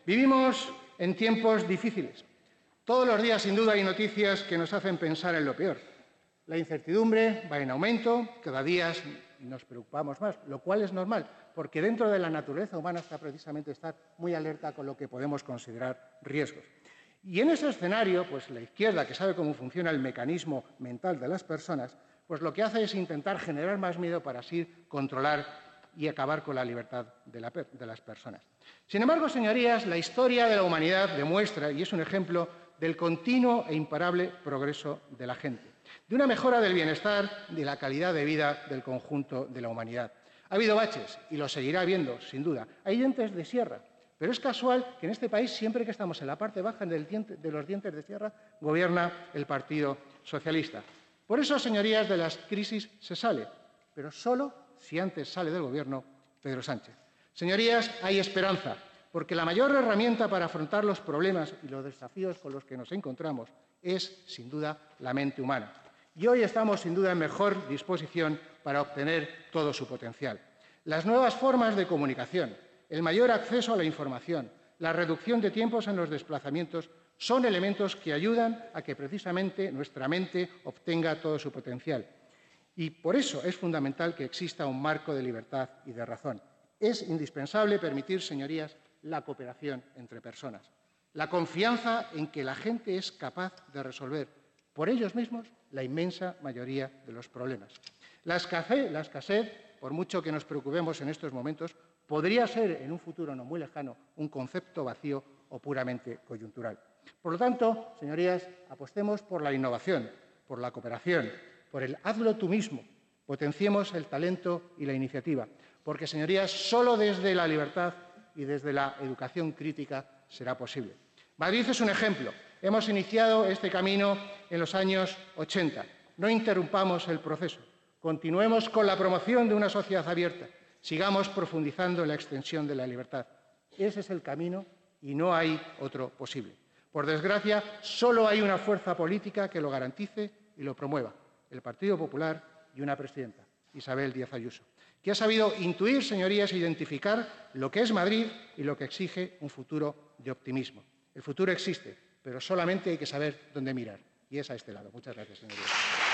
Vivimos en tiempos difíciles. Todos los días, sin duda, hay noticias que nos hacen pensar en lo peor. La incertidumbre va en aumento, cada día nos preocupamos más, lo cual es normal, porque dentro de la naturaleza humana está precisamente estar muy alerta con lo que podemos considerar riesgos. Y en ese escenario, pues la izquierda, que sabe cómo funciona el mecanismo mental de las personas, pues lo que hace es intentar generar más miedo para así controlar y acabar con la libertad de, la, de las personas. Sin embargo, señorías, la historia de la humanidad demuestra, y es un ejemplo, del continuo e imparable progreso de la gente, de una mejora del bienestar y de la calidad de vida del conjunto de la humanidad. Ha habido baches, y lo seguirá habiendo, sin duda. Hay dientes de sierra, pero es casual que en este país, siempre que estamos en la parte baja del diente, de los dientes de sierra, gobierna el Partido Socialista. Por eso, señorías, de las crisis se sale, pero solo si antes sale del Gobierno Pedro Sánchez. Señorías, hay esperanza, porque la mayor herramienta para afrontar los problemas y los desafíos con los que nos encontramos es, sin duda, la mente humana. Y hoy estamos, sin duda, en mejor disposición para obtener todo su potencial. Las nuevas formas de comunicación, el mayor acceso a la información, la reducción de tiempos en los desplazamientos son elementos que ayudan a que precisamente nuestra mente obtenga todo su potencial. Y por eso es fundamental que exista un marco de libertad y de razón. Es indispensable permitir, señorías, la cooperación entre personas, la confianza en que la gente es capaz de resolver por ellos mismos la inmensa mayoría de los problemas. La escasez, la escasez, por mucho que nos preocupemos en estos momentos, podría ser en un futuro no muy lejano un concepto vacío o puramente coyuntural. Por lo tanto, señorías, apostemos por la innovación, por la cooperación, por el hazlo tú mismo, potenciemos el talento y la iniciativa, porque, señorías, solo desde la libertad y desde la educación crítica será posible. Madrid es un ejemplo. Hemos iniciado este camino en los años ochenta. No interrumpamos el proceso. Continuemos con la promoción de una sociedad abierta. Sigamos profundizando en la extensión de la libertad. Ese es el camino y no hay otro posible. Por desgracia, solo hay una fuerza política que lo garantice y lo promueva: el Partido Popular y una presidenta, Isabel Díaz Ayuso, que ha sabido intuir, señorías, e identificar lo que es Madrid y lo que exige un futuro de optimismo. El futuro existe, pero solamente hay que saber dónde mirar, y es a este lado. Muchas gracias, señorías.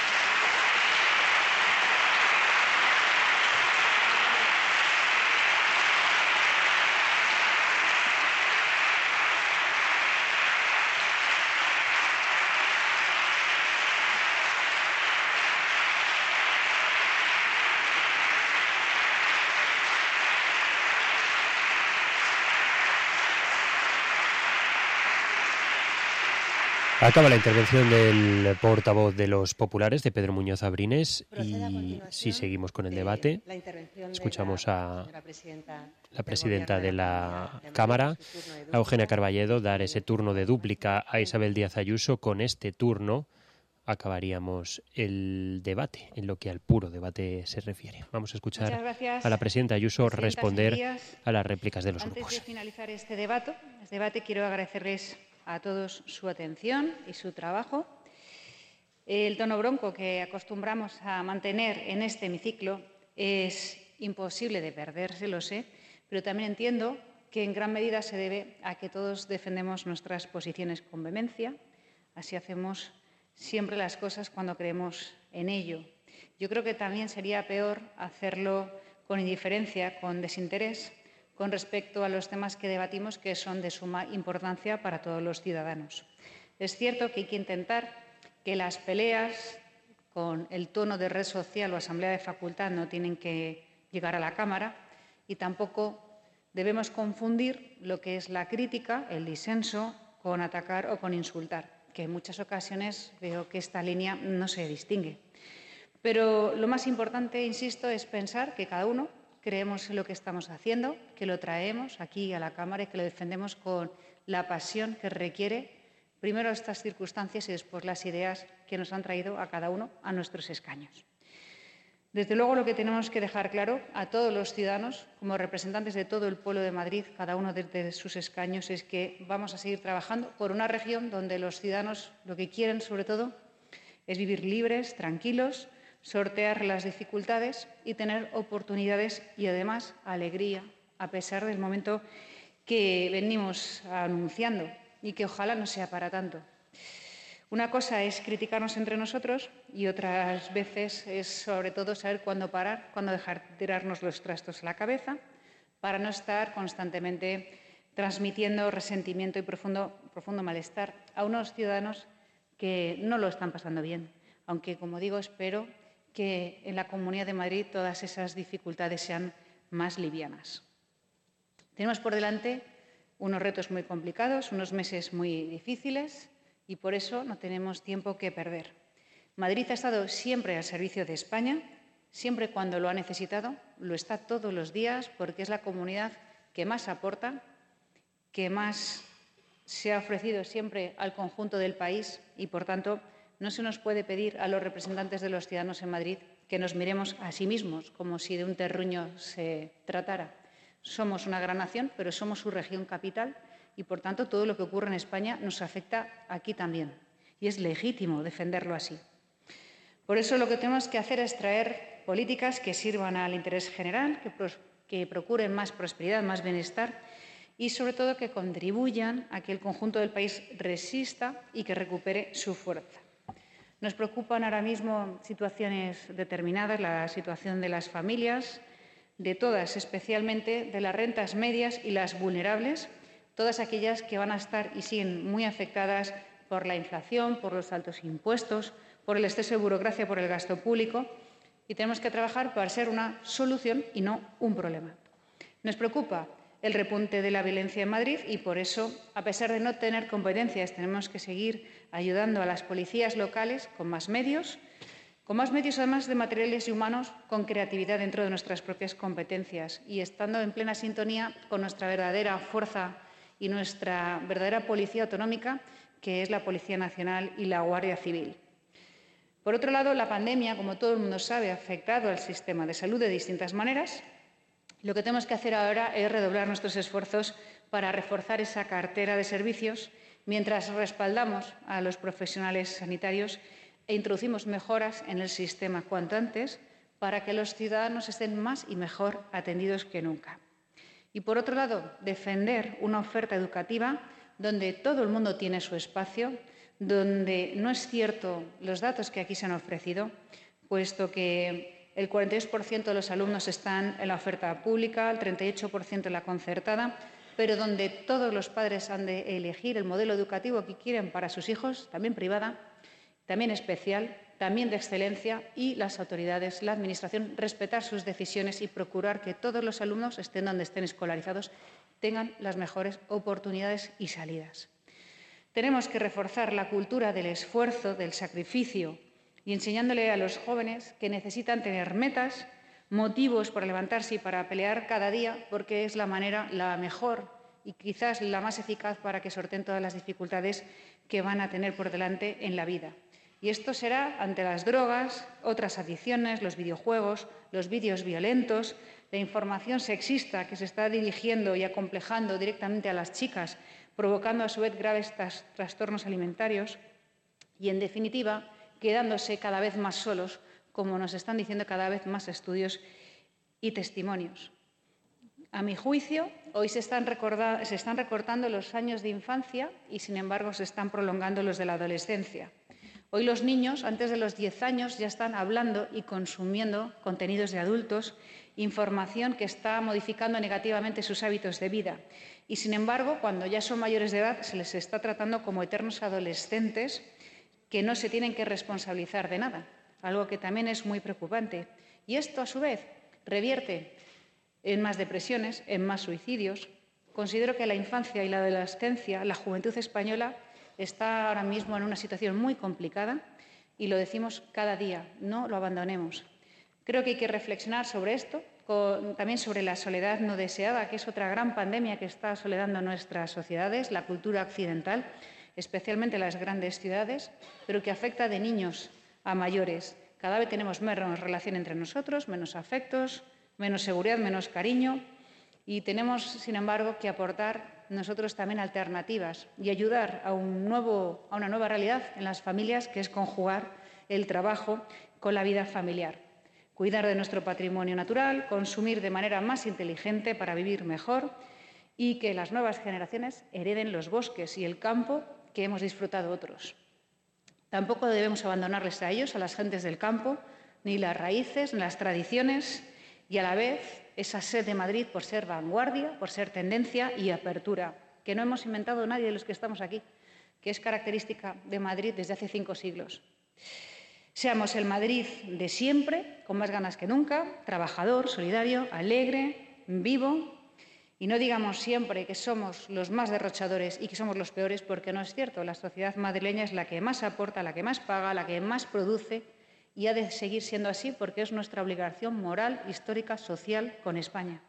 Acaba la intervención del portavoz de los populares, de Pedro Muñoz Abrines, y si seguimos con el debate, escuchamos a la presidenta de la Cámara, a Eugenia Carballedo, dar ese turno de dúplica a Isabel Díaz Ayuso. Con este turno acabaríamos el debate, en lo que al puro debate se refiere. Vamos a escuchar a la presidenta Ayuso responder a las réplicas de los grupos. Antes de finalizar este debate, este debate quiero agradecerles a todos su atención y su trabajo. El tono bronco que acostumbramos a mantener en este hemiciclo es imposible de perderse, lo sé, pero también entiendo que en gran medida se debe a que todos defendemos nuestras posiciones con vehemencia. Así hacemos siempre las cosas cuando creemos en ello. Yo creo que también sería peor hacerlo con indiferencia, con desinterés, con respecto a los temas que debatimos, que son de suma importancia para todos los ciudadanos. Es cierto que hay que intentar que las peleas con el tono de red social o asamblea de facultad no tienen que llegar a la Cámara, y tampoco debemos confundir lo que es la crítica, el disenso, con atacar o con insultar, que en muchas ocasiones veo que esta línea no se distingue. Pero lo más importante, insisto, es pensar que cada uno creemos en lo que estamos haciendo, que lo traemos aquí a la Cámara y que lo defendemos con la pasión que requiere primero estas circunstancias y después las ideas que nos han traído a cada uno a nuestros escaños. Desde luego, lo que tenemos que dejar claro a todos los ciudadanos, como representantes de todo el pueblo de Madrid, cada uno desde sus escaños, es que vamos a seguir trabajando por una región donde los ciudadanos lo que quieren, sobre todo, es vivir libres, tranquilos, sortear las dificultades y tener oportunidades y, además, alegría, a pesar del momento que venimos anunciando y que ojalá no sea para tanto. Una cosa es criticarnos entre nosotros y otras veces es, sobre todo, saber cuándo parar, cuándo dejar tirarnos los trastos a la cabeza para no estar constantemente transmitiendo resentimiento y profundo, profundo malestar a unos ciudadanos que no lo están pasando bien. Aunque, como digo, espero que en la Comunidad de Madrid todas esas dificultades sean más livianas. Tenemos por delante unos retos muy complicados, unos meses muy difíciles y por eso no tenemos tiempo que perder. Madrid ha estado siempre al servicio de España, siempre cuando lo ha necesitado, lo está todos los días porque es la comunidad que más aporta, que más se ha ofrecido siempre al conjunto del país y, por tanto, no se nos puede pedir a los representantes de los ciudadanos en Madrid que nos miremos a sí mismos como si de un terruño se tratara. Somos una gran nación, pero somos su región capital y, por tanto, todo lo que ocurre en España nos afecta aquí también. Y es legítimo defenderlo así. Por eso lo que tenemos que hacer es traer políticas que sirvan al interés general, que, pros, que procuren más prosperidad, más bienestar y, sobre todo, que contribuyan a que el conjunto del país resista y que recupere su fuerza. Nos preocupan ahora mismo situaciones determinadas, la situación de las familias, de todas, especialmente de las rentas medias y las vulnerables, todas aquellas que van a estar y siguen muy afectadas por la inflación, por los altos impuestos, por el exceso de burocracia, por el gasto público, y tenemos que trabajar para ser una solución y no un problema. Nos preocupa el repunte de la violencia en Madrid y por eso, a pesar de no tener competencias, tenemos que seguir ayudando a las policías locales con más medios, con más medios además de materiales y humanos, con creatividad dentro de nuestras propias competencias y estando en plena sintonía con nuestra verdadera fuerza y nuestra verdadera policía autonómica, que es la Policía Nacional y la Guardia Civil. Por otro lado, la pandemia, como todo el mundo sabe, ha afectado al sistema de salud de distintas maneras. Lo que tenemos que hacer ahora es redoblar nuestros esfuerzos para reforzar esa cartera de servicios mientras respaldamos a los profesionales sanitarios e introducimos mejoras en el sistema cuanto antes para que los ciudadanos estén más y mejor atendidos que nunca. Y, por otro lado, defender una oferta educativa donde todo el mundo tiene su espacio, donde no es cierto los datos que aquí se han ofrecido, puesto que el cuarenta y dos por ciento de los alumnos están en la oferta pública, el treinta y ocho por ciento en la concertada, pero donde todos los padres han de elegir el modelo educativo que quieren para sus hijos, también privada, también especial, también de excelencia, y las autoridades, la Administración, respetar sus decisiones y procurar que todos los alumnos, estén donde estén escolarizados, tengan las mejores oportunidades y salidas. Tenemos que reforzar la cultura del esfuerzo, del sacrificio y enseñándole a los jóvenes que necesitan tener metas, motivos para levantarse y para pelear cada día, porque es la manera, la mejor y quizás la más eficaz para que sorteen todas las dificultades que van a tener por delante en la vida. Y esto será ante las drogas, otras adicciones, los videojuegos, los vídeos violentos, la información sexista que se está dirigiendo y acomplejando directamente a las chicas, provocando a su vez graves tras, trastornos alimentarios y, en definitiva, quedándose cada vez más solos, como nos están diciendo cada vez más estudios y testimonios. A mi juicio, hoy se están, se están recortando los años de infancia y, sin embargo, se están prolongando los de la adolescencia. Hoy los niños, antes de los diez años, ya están hablando y consumiendo contenidos de adultos, información que está modificando negativamente sus hábitos de vida. Y, sin embargo, cuando ya son mayores de edad, se les está tratando como eternos adolescentes que no se tienen que responsabilizar de nada, algo que también es muy preocupante. Y esto, a su vez, revierte en más depresiones, en más suicidios. Considero que la infancia y la adolescencia, la juventud española, está ahora mismo en una situación muy complicada y lo decimos cada día, no lo abandonemos. Creo que hay que reflexionar sobre esto, con, también sobre la soledad no deseada, que es otra gran pandemia que está asoledando nuestras sociedades, la cultura occidental, especialmente las grandes ciudades, pero que afecta de niños a mayores. Cada vez tenemos menos relación entre nosotros, menos afectos, menos seguridad, menos cariño y tenemos, sin embargo, que aportar nosotros también alternativas y ayudar a, un nuevo, a una nueva realidad en las familias, que es conjugar el trabajo con la vida familiar. Cuidar de nuestro patrimonio natural, consumir de manera más inteligente para vivir mejor y que las nuevas generaciones hereden los bosques y el campo que hemos disfrutado otros. Tampoco debemos abandonarles a ellos, a las gentes del campo, ni las raíces, ni las tradiciones, y a la vez esa sed de Madrid por ser vanguardia, por ser tendencia y apertura, que no hemos inventado nadie de los que estamos aquí, que es característica de Madrid desde hace cinco siglos. Seamos el Madrid de siempre, con más ganas que nunca, trabajador, solidario, alegre, vivo. Y no digamos siempre que somos los más derrochadores y que somos los peores, porque no es cierto. La sociedad madrileña es la que más aporta, la que más paga, la que más produce, y ha de seguir siendo así porque es nuestra obligación moral, histórica, social con España.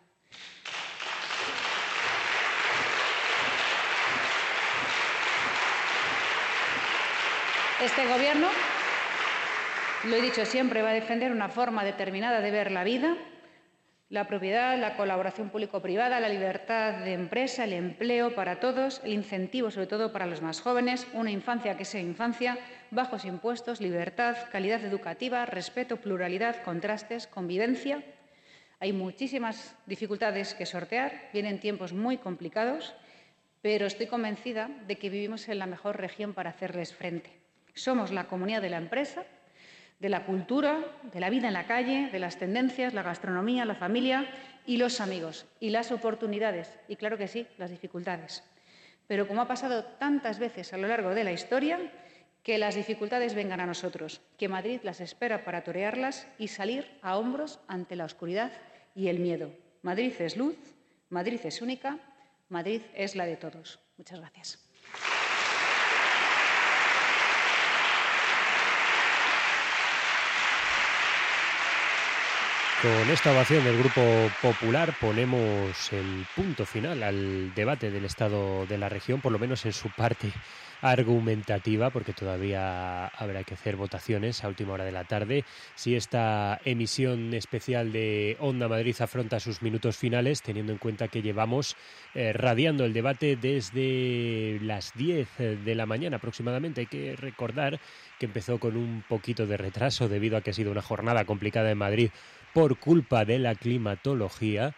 Este Gobierno, lo he dicho siempre, va a defender una forma determinada de ver la vida, la propiedad, la colaboración público-privada, la libertad de empresa, el empleo para todos, el incentivo sobre todo para los más jóvenes, una infancia que sea infancia, bajos impuestos, libertad, calidad educativa, respeto, pluralidad, contrastes, convivencia. Hay muchísimas dificultades que sortear, vienen tiempos muy complicados, pero estoy convencida de que vivimos en la mejor región para hacerles frente. Somos la comunidad de la empresa, de la cultura, de la vida en la calle, de las tendencias, la gastronomía, la familia y los amigos, y las oportunidades, y claro que sí, las dificultades. Pero como ha pasado tantas veces a lo largo de la historia, que las dificultades vengan a nosotros, que Madrid las espera para torearlas y salir a hombros ante la oscuridad y el miedo. Madrid es luz, Madrid es única, Madrid es la de todos. Muchas gracias. Con esta ovación del Grupo Popular ponemos el punto final al debate del estado de la región, por lo menos en su parte argumentativa, porque todavía habrá que hacer votaciones a última hora de la tarde. Si esta emisión especial de Onda Madrid afronta sus minutos finales, teniendo en cuenta que llevamos eh, radiando el debate desde las diez de la mañana aproximadamente. Hay que recordar que empezó con un poquito de retraso debido a que ha sido una jornada complicada en Madrid por culpa de la climatología,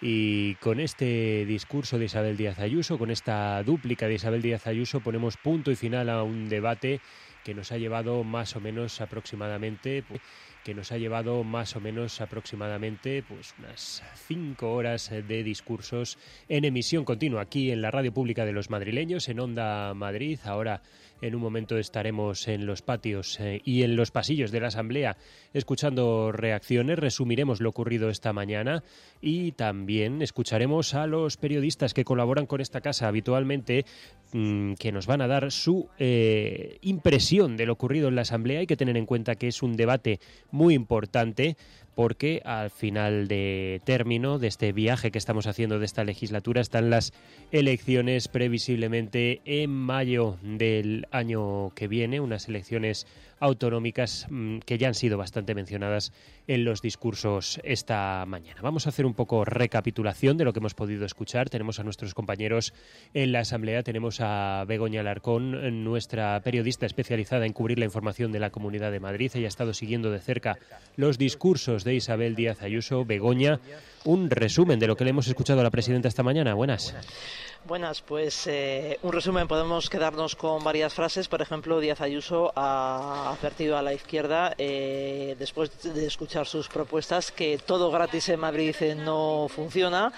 y con este discurso de Isabel Díaz Ayuso, con esta dúplica de Isabel Díaz Ayuso, ponemos punto y final a un debate que nos ha llevado más o menos aproximadamente que nos ha llevado más o menos aproximadamente pues unas cinco horas de discursos en emisión continua aquí en la radio pública de los madrileños, en Onda Madrid. Ahora en un momento estaremos en los patios eh, y en los pasillos de la Asamblea escuchando reacciones, resumiremos lo ocurrido esta mañana y también escucharemos a los periodistas que colaboran con esta casa habitualmente, mmm, que nos van a dar su eh, impresión de lo ocurrido en la Asamblea. Hay que tener en cuenta que es un debate muy importante porque al final de término de este viaje que estamos haciendo de esta legislatura están las elecciones previsiblemente en mayo del año que viene, unas elecciones autonómicas mmm, que ya han sido bastante mencionadas en los discursos esta mañana. Vamos a hacer un poco recapitulación de lo que hemos podido escuchar. Tenemos a nuestros compañeros en la Asamblea, tenemos a Begoña Alarcón, nuestra periodista especializada en cubrir la información de la Comunidad de Madrid. Ella ha estado siguiendo de cerca los discursos de Isabel Díaz Ayuso. Begoña, un resumen de lo que le hemos escuchado a la presidenta esta mañana. Buenas. Buenas, pues eh, un resumen, podemos quedarnos con varias frases. Por ejemplo, Díaz Ayuso ha advertido a la izquierda, eh, después de escuchar sus propuestas, que todo gratis en Madrid no funciona.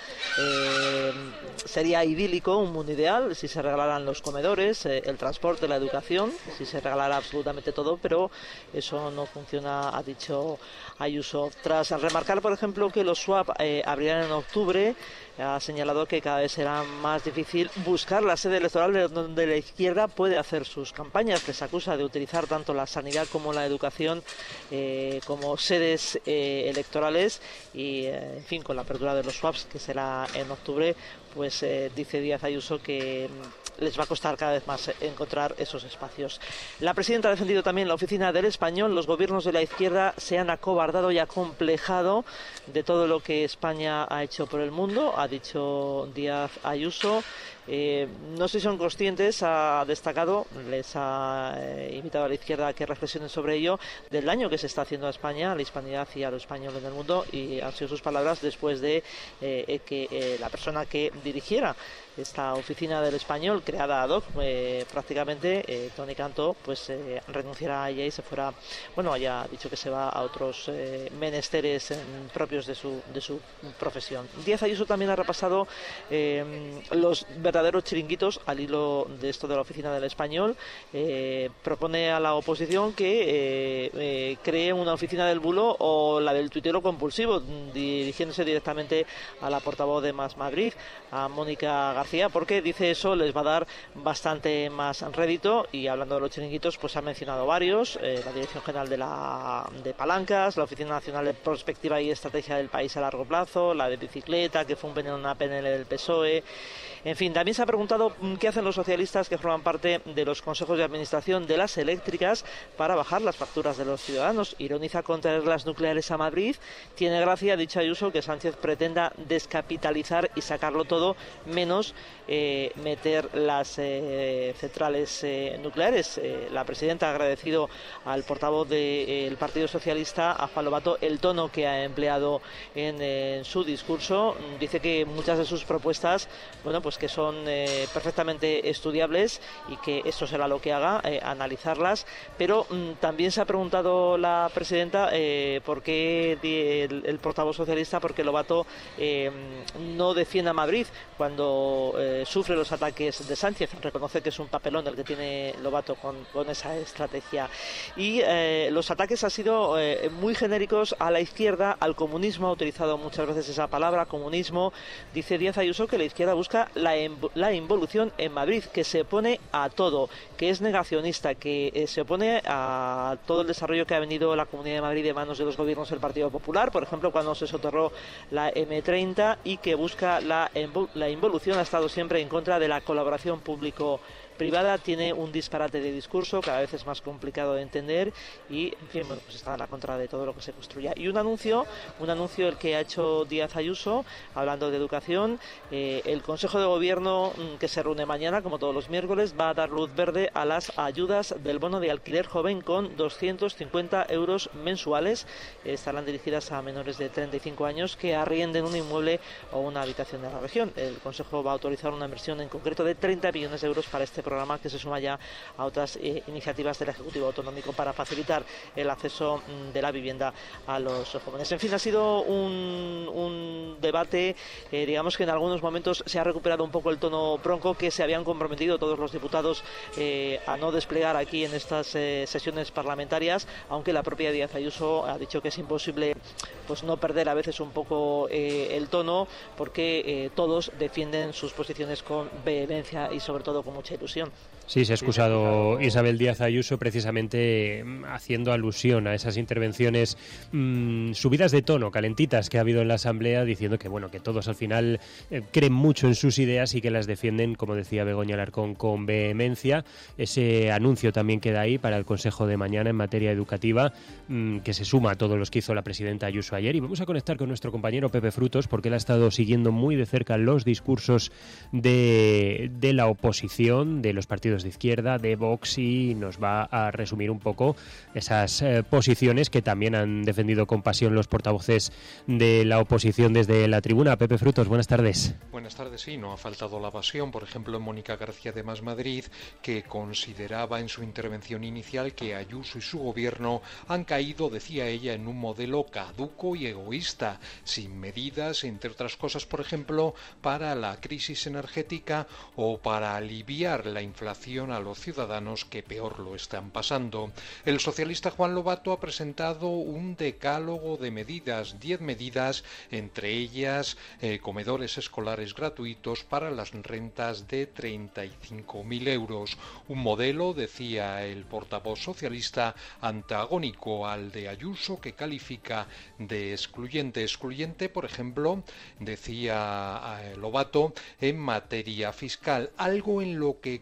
Eh, sería idílico, un mundo ideal, si se regalaran los comedores, eh, el transporte, la educación, si se regalara absolutamente todo, pero eso no funciona, ha dicho Ayuso. Tras remarcar, por ejemplo, que los swap eh, abrirán en octubre, ha señalado que cada vez será más difícil buscar la sede electoral de donde la izquierda puede hacer sus campañas. Les acusa de utilizar tanto la sanidad como la educación eh, como sedes eh, electorales y, eh, en fin, con la apertura de los swaps, que será en octubre, pues eh, dice Díaz Ayuso que les va a costar cada vez más encontrar esos espacios. La presidenta ha defendido también la oficina del Español. Los gobiernos de la izquierda se han acobardado y acomplejado de todo lo que España ha hecho por el mundo, ha dicho Díaz Ayuso. Eh, no sé si son conscientes, ha destacado, les ha eh, invitado a la izquierda a que reflexionen sobre ello, del daño que se está haciendo a España, a la hispanidad y a lo español en el mundo, y han sido sus palabras después de eh, que eh, la persona que dirigiera esta oficina del español, creada ad hoc, eh, prácticamente, eh, Toni Cantó, pues eh, renunciara a ella y se fuera, bueno, haya dicho que se va a otros eh, menesteres eh, propios de su, de su profesión. Díaz Ayuso también ha repasado eh, los verdaderos chiringuitos al hilo de esto de la oficina del español. Eh, propone a la oposición que eh, eh, cree una oficina del bulo o la del tuitero compulsivo, dirigiéndose directamente a la portavoz de Más Madrid, a Mónica García, porque dice eso les va a dar bastante más rédito. Y hablando de los chiringuitos, pues ha mencionado varios, eh, la Dirección General de, la, de Palancas, la Oficina Nacional de Prospectiva y Estrategia del País a Largo Plazo, la de Bicicleta, que fue un una P N L del P S O E. En fin, también se ha preguntado qué hacen los socialistas que forman parte de los consejos de administración de las eléctricas para bajar las facturas de los ciudadanos. Ironiza con traer las nucleares a Madrid. Tiene gracia, dicho Ayuso, que Sánchez pretenda descapitalizar y sacarlo todo, menos eh, meter las eh, centrales eh, nucleares. Eh, la presidenta ha agradecido al portavoz del eh, Partido Socialista, a Juan Lobato, el tono que ha empleado en, eh, en su discurso. Dice que muchas de sus propuestas, bueno, pues que son eh, perfectamente estudiables y que eso será lo que haga, eh, analizarlas. Pero mm, también se ha preguntado la presidenta eh, por qué el, el portavoz socialista, por qué Lobato eh, no defiende a Madrid cuando eh, sufre los ataques de Sánchez. Reconoce que es un papelón el que tiene Lobato con, con esa estrategia. Y eh, los ataques han sido eh, muy genéricos a la izquierda, al comunismo. Ha utilizado muchas veces esa palabra, comunismo. Dice Díaz Ayuso que la izquierda busca la, la involución en Madrid, que se opone a todo, que es negacionista, que eh, se opone a todo el desarrollo que ha venido la Comunidad de Madrid de manos de los gobiernos del Partido Popular, por ejemplo, cuando se soterró la eme treinta, y que busca la, la involución. Ha estado siempre en contra de la colaboración público-privada. Tiene un disparate de discurso, cada vez es más complicado de entender, y en fin, bueno, pues está a la contra de todo lo que se construya. Y un anuncio, un anuncio el que ha hecho Díaz Ayuso, hablando de educación. Eh, el Consejo de Gobierno, que se reúne mañana, como todos los miércoles, va a dar luz verde a las ayudas del bono de alquiler joven con doscientos cincuenta euros mensuales. Eh, estarán dirigidas a menores de treinta y cinco años que arrienden un inmueble o una habitación de la región. El Consejo va a autorizar una inversión en concreto de treinta millones de euros para este programa, que se suma ya a otras eh, iniciativas del Ejecutivo Autonómico para facilitar el acceso mm, de la vivienda a los jóvenes. En fin, ha sido un, un debate, eh, digamos que en algunos momentos se ha recuperado un poco el tono bronco que se habían comprometido todos los diputados eh, a no desplegar aquí en estas eh, sesiones parlamentarias, aunque la propia Díaz Ayuso ha dicho que es imposible pues no perder a veces un poco eh, el tono, porque eh, todos defienden sus posiciones con vehemencia y sobre todo con mucha ilusión. Sí, se ha excusado Isabel Díaz Ayuso precisamente haciendo alusión a esas intervenciones mmm, subidas de tono, calentitas, que ha habido en la Asamblea, diciendo que bueno, que todos al final eh, creen mucho en sus ideas y que las defienden, como decía Begoña Alarcón, con vehemencia. Ese anuncio también queda ahí para el Consejo de mañana en materia educativa, mmm, que se suma a todos los que hizo la presidenta Ayuso ayer. Y vamos a conectar con nuestro compañero Pepe Frutos, porque él ha estado siguiendo muy de cerca los discursos de, de la oposición, de los partidos de izquierda, de Vox, y nos va a resumir un poco esas eh, posiciones que también han defendido con pasión los portavoces de la oposición desde la tribuna. Pepe Frutos, buenas tardes. Buenas tardes, sí, no ha faltado la pasión, por ejemplo, Mónica García de Más Madrid, que consideraba en su intervención inicial que Ayuso y su gobierno han caído, decía ella, en un modelo caduco y egoísta, sin medidas, entre otras cosas, por ejemplo, para la crisis energética o para aliviar la inflación a los ciudadanos que peor lo están pasando. El socialista Juan Lobato ha presentado un decálogo de medidas, diez medidas, entre ellas eh, comedores escolares gratuitos para las rentas de treinta y cinco mil euros. Un modelo, decía el portavoz socialista, antagónico al de Ayuso, que califica de excluyente. Excluyente, por ejemplo, decía eh, Lobato, en materia fiscal, algo en lo que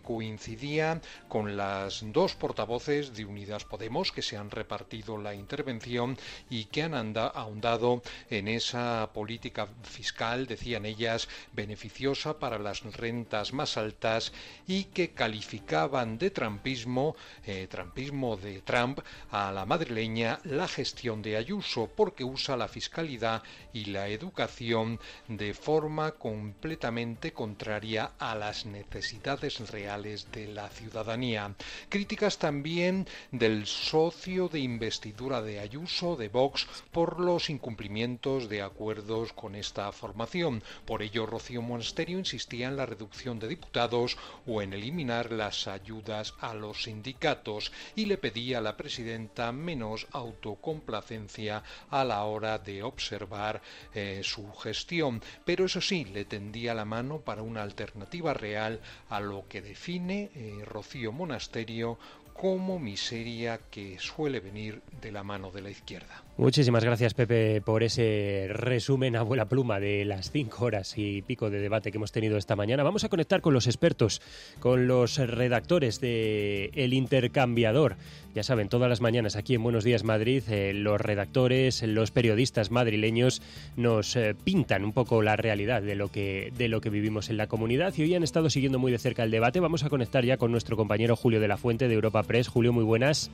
coincidía con las dos portavoces de Unidas Podemos que se han repartido la intervención y que han anda, ahondado en esa política fiscal, decían ellas, beneficiosa para las rentas más altas y que calificaban de trumpismo, eh, trumpismo de Trump a la madrileña la gestión de Ayuso porque usa la fiscalidad y la educación de forma completamente contraria a las necesidades reales de la ciudadanía. Críticas también del socio de investidura de Ayuso, de Vox, por los incumplimientos de acuerdos con esta formación. Por ello, Rocío Monasterio insistía en la reducción de diputados o en eliminar las ayudas a los sindicatos y le pedía a la presidenta menos autocomplacencia a la hora de observar eh, su gestión. Pero eso sí, le tendía la mano para una alternativa real a lo que define eh, Rocío Monasterio como miseria que suele venir de la mano de la izquierda. Muchísimas gracias, Pepe, por ese resumen a vuela pluma de las cinco horas y pico de debate que hemos tenido esta mañana. Vamos a conectar con los expertos, con los redactores de El Intercambiador. Ya saben, todas las mañanas aquí en Buenos Días Madrid, eh, los redactores, los periodistas madrileños nos eh, pintan un poco la realidad de lo que de lo que vivimos en la comunidad y hoy han estado siguiendo muy de cerca el debate. Vamos a conectar ya con nuestro compañero Julio de la Fuente de Europa Press. Julio, muy buenas.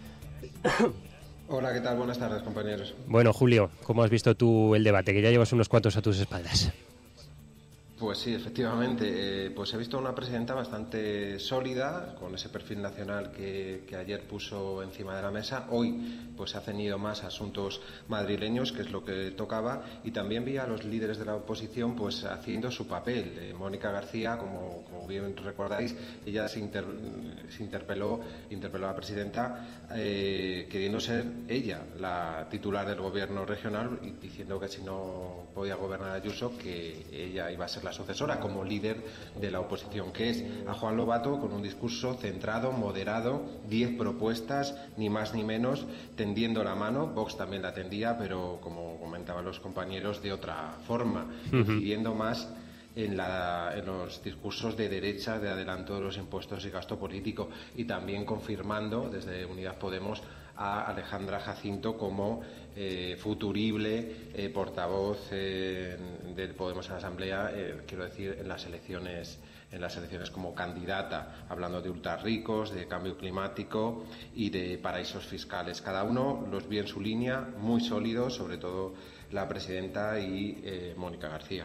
Hola, ¿qué tal? Buenas tardes, compañeros. Bueno, Julio, ¿cómo has visto tú el debate? Que ya llevas unos cuantos a tus espaldas. Pues sí, efectivamente, eh, pues he visto una presidenta bastante sólida, con ese perfil nacional que, que ayer puso encima de la mesa. Hoy pues ha ceñido más a asuntos madrileños, que es lo que tocaba, y también vi a los líderes de la oposición pues haciendo su papel. Eh, Mónica García, como, como bien recordáis, ella se, inter, se interpeló, interpeló a la presidenta eh, queriendo ser ella la titular del gobierno regional y diciendo que si no podía gobernar Ayuso, que ella iba a ser la sucesora como líder de la oposición, que es a Juan Lobato con un discurso centrado, moderado, diez propuestas, ni más ni menos, tendiendo la mano. Vox también la tendía, pero como comentaban los compañeros, de otra forma, uh-huh. incidiendo más en, la, en los discursos de derecha, de adelanto de los impuestos y gasto político, y también confirmando desde Unidas Podemos a Alejandra Jacinto como eh, futurible eh, portavoz eh, del Podemos en la Asamblea, eh, quiero decir, en las elecciones en las elecciones como candidata, hablando de ultrarricos, de cambio climático y de paraísos fiscales. Cada uno los vi en su línea, muy sólidos, sobre todo la presidenta y eh, Mónica García.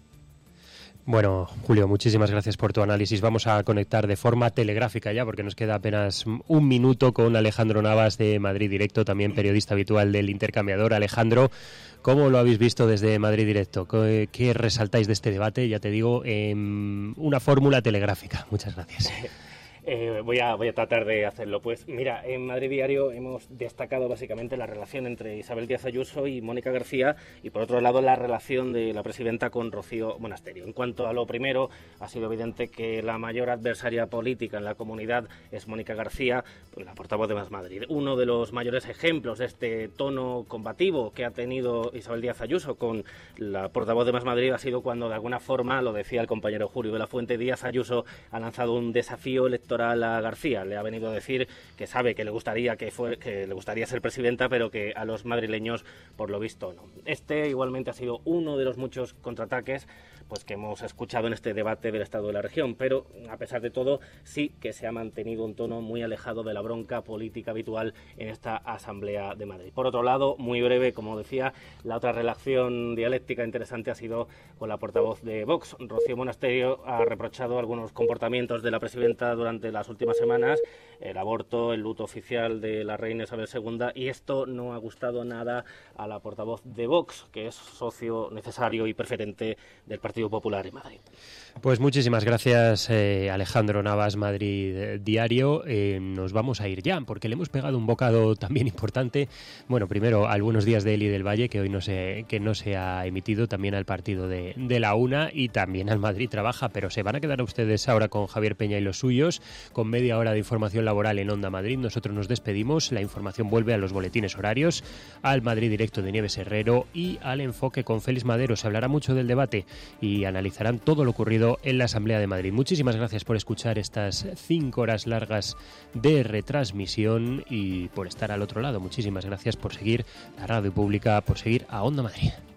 Bueno, Julio, muchísimas gracias por tu análisis. Vamos a conectar de forma telegráfica ya, porque nos queda apenas un minuto con Alejandro Navas de Madrid Directo, también periodista habitual del Intercambiador. Alejandro, ¿cómo lo habéis visto desde Madrid Directo? ¿Qué, qué resaltáis de este debate? Ya te digo, en una fórmula telegráfica. Muchas gracias. Eh, voy, a, voy a tratar de hacerlo. Pues mira, en Madrid Diario hemos destacado básicamente la relación entre Isabel Díaz Ayuso y Mónica García y por otro lado la relación de la presidenta con Rocío Monasterio. En cuanto a lo primero, ha sido evidente que la mayor adversaria política en la comunidad es Mónica García, pues la portavoz de Más Madrid. Uno de los mayores ejemplos de este tono combativo que ha tenido Isabel Díaz Ayuso con la portavoz de Más Madrid ha sido cuando de alguna forma, lo decía el compañero Julio de la Fuente, Díaz Ayuso ha lanzado un desafío electoral a García. Le ha venido a decir que sabe que le gustaría que fue, que le gustaría ser presidenta, pero que a los madrileños por lo visto no. Este igualmente ha sido uno de los muchos contraataques pues que hemos escuchado en este debate del estado de la región, pero a pesar de todo sí que se ha mantenido un tono muy alejado de la bronca política habitual en esta Asamblea de Madrid. Por otro lado, muy breve, como decía, la otra relación dialéctica interesante ha sido con la portavoz de Vox. Rocío Monasterio ha reprochado algunos comportamientos de la presidenta durante las últimas semanas, el aborto, el luto oficial de la reina Isabel segunda, y esto no ha gustado nada a la portavoz de Vox, que es socio necesario y preferente del Partido Popular en Madrid. Pues muchísimas gracias, eh, Alejandro Navas, Madrid Diario. Eh, nos vamos a ir ya, porque le hemos pegado un bocado también importante. Bueno, primero al Buenos Días de Eli del Valle, que hoy no se, que no se ha emitido, también al partido de, de la UNA y también al Madrid Trabaja, pero se van a quedar ustedes ahora con Javier Peña y los suyos. con media hora de información laboral en Onda Madrid. Nosotros nos despedimos. La información vuelve a los boletines horarios, al Madrid Directo de Nieves Herrero y al Enfoque con Félix Madero. Se hablará mucho del debate y analizarán todo lo ocurrido en la Asamblea de Madrid. Muchísimas gracias por escuchar estas cinco horas largas de retransmisión y por estar al otro lado. Muchísimas gracias por seguir la radio pública, por seguir a Onda Madrid.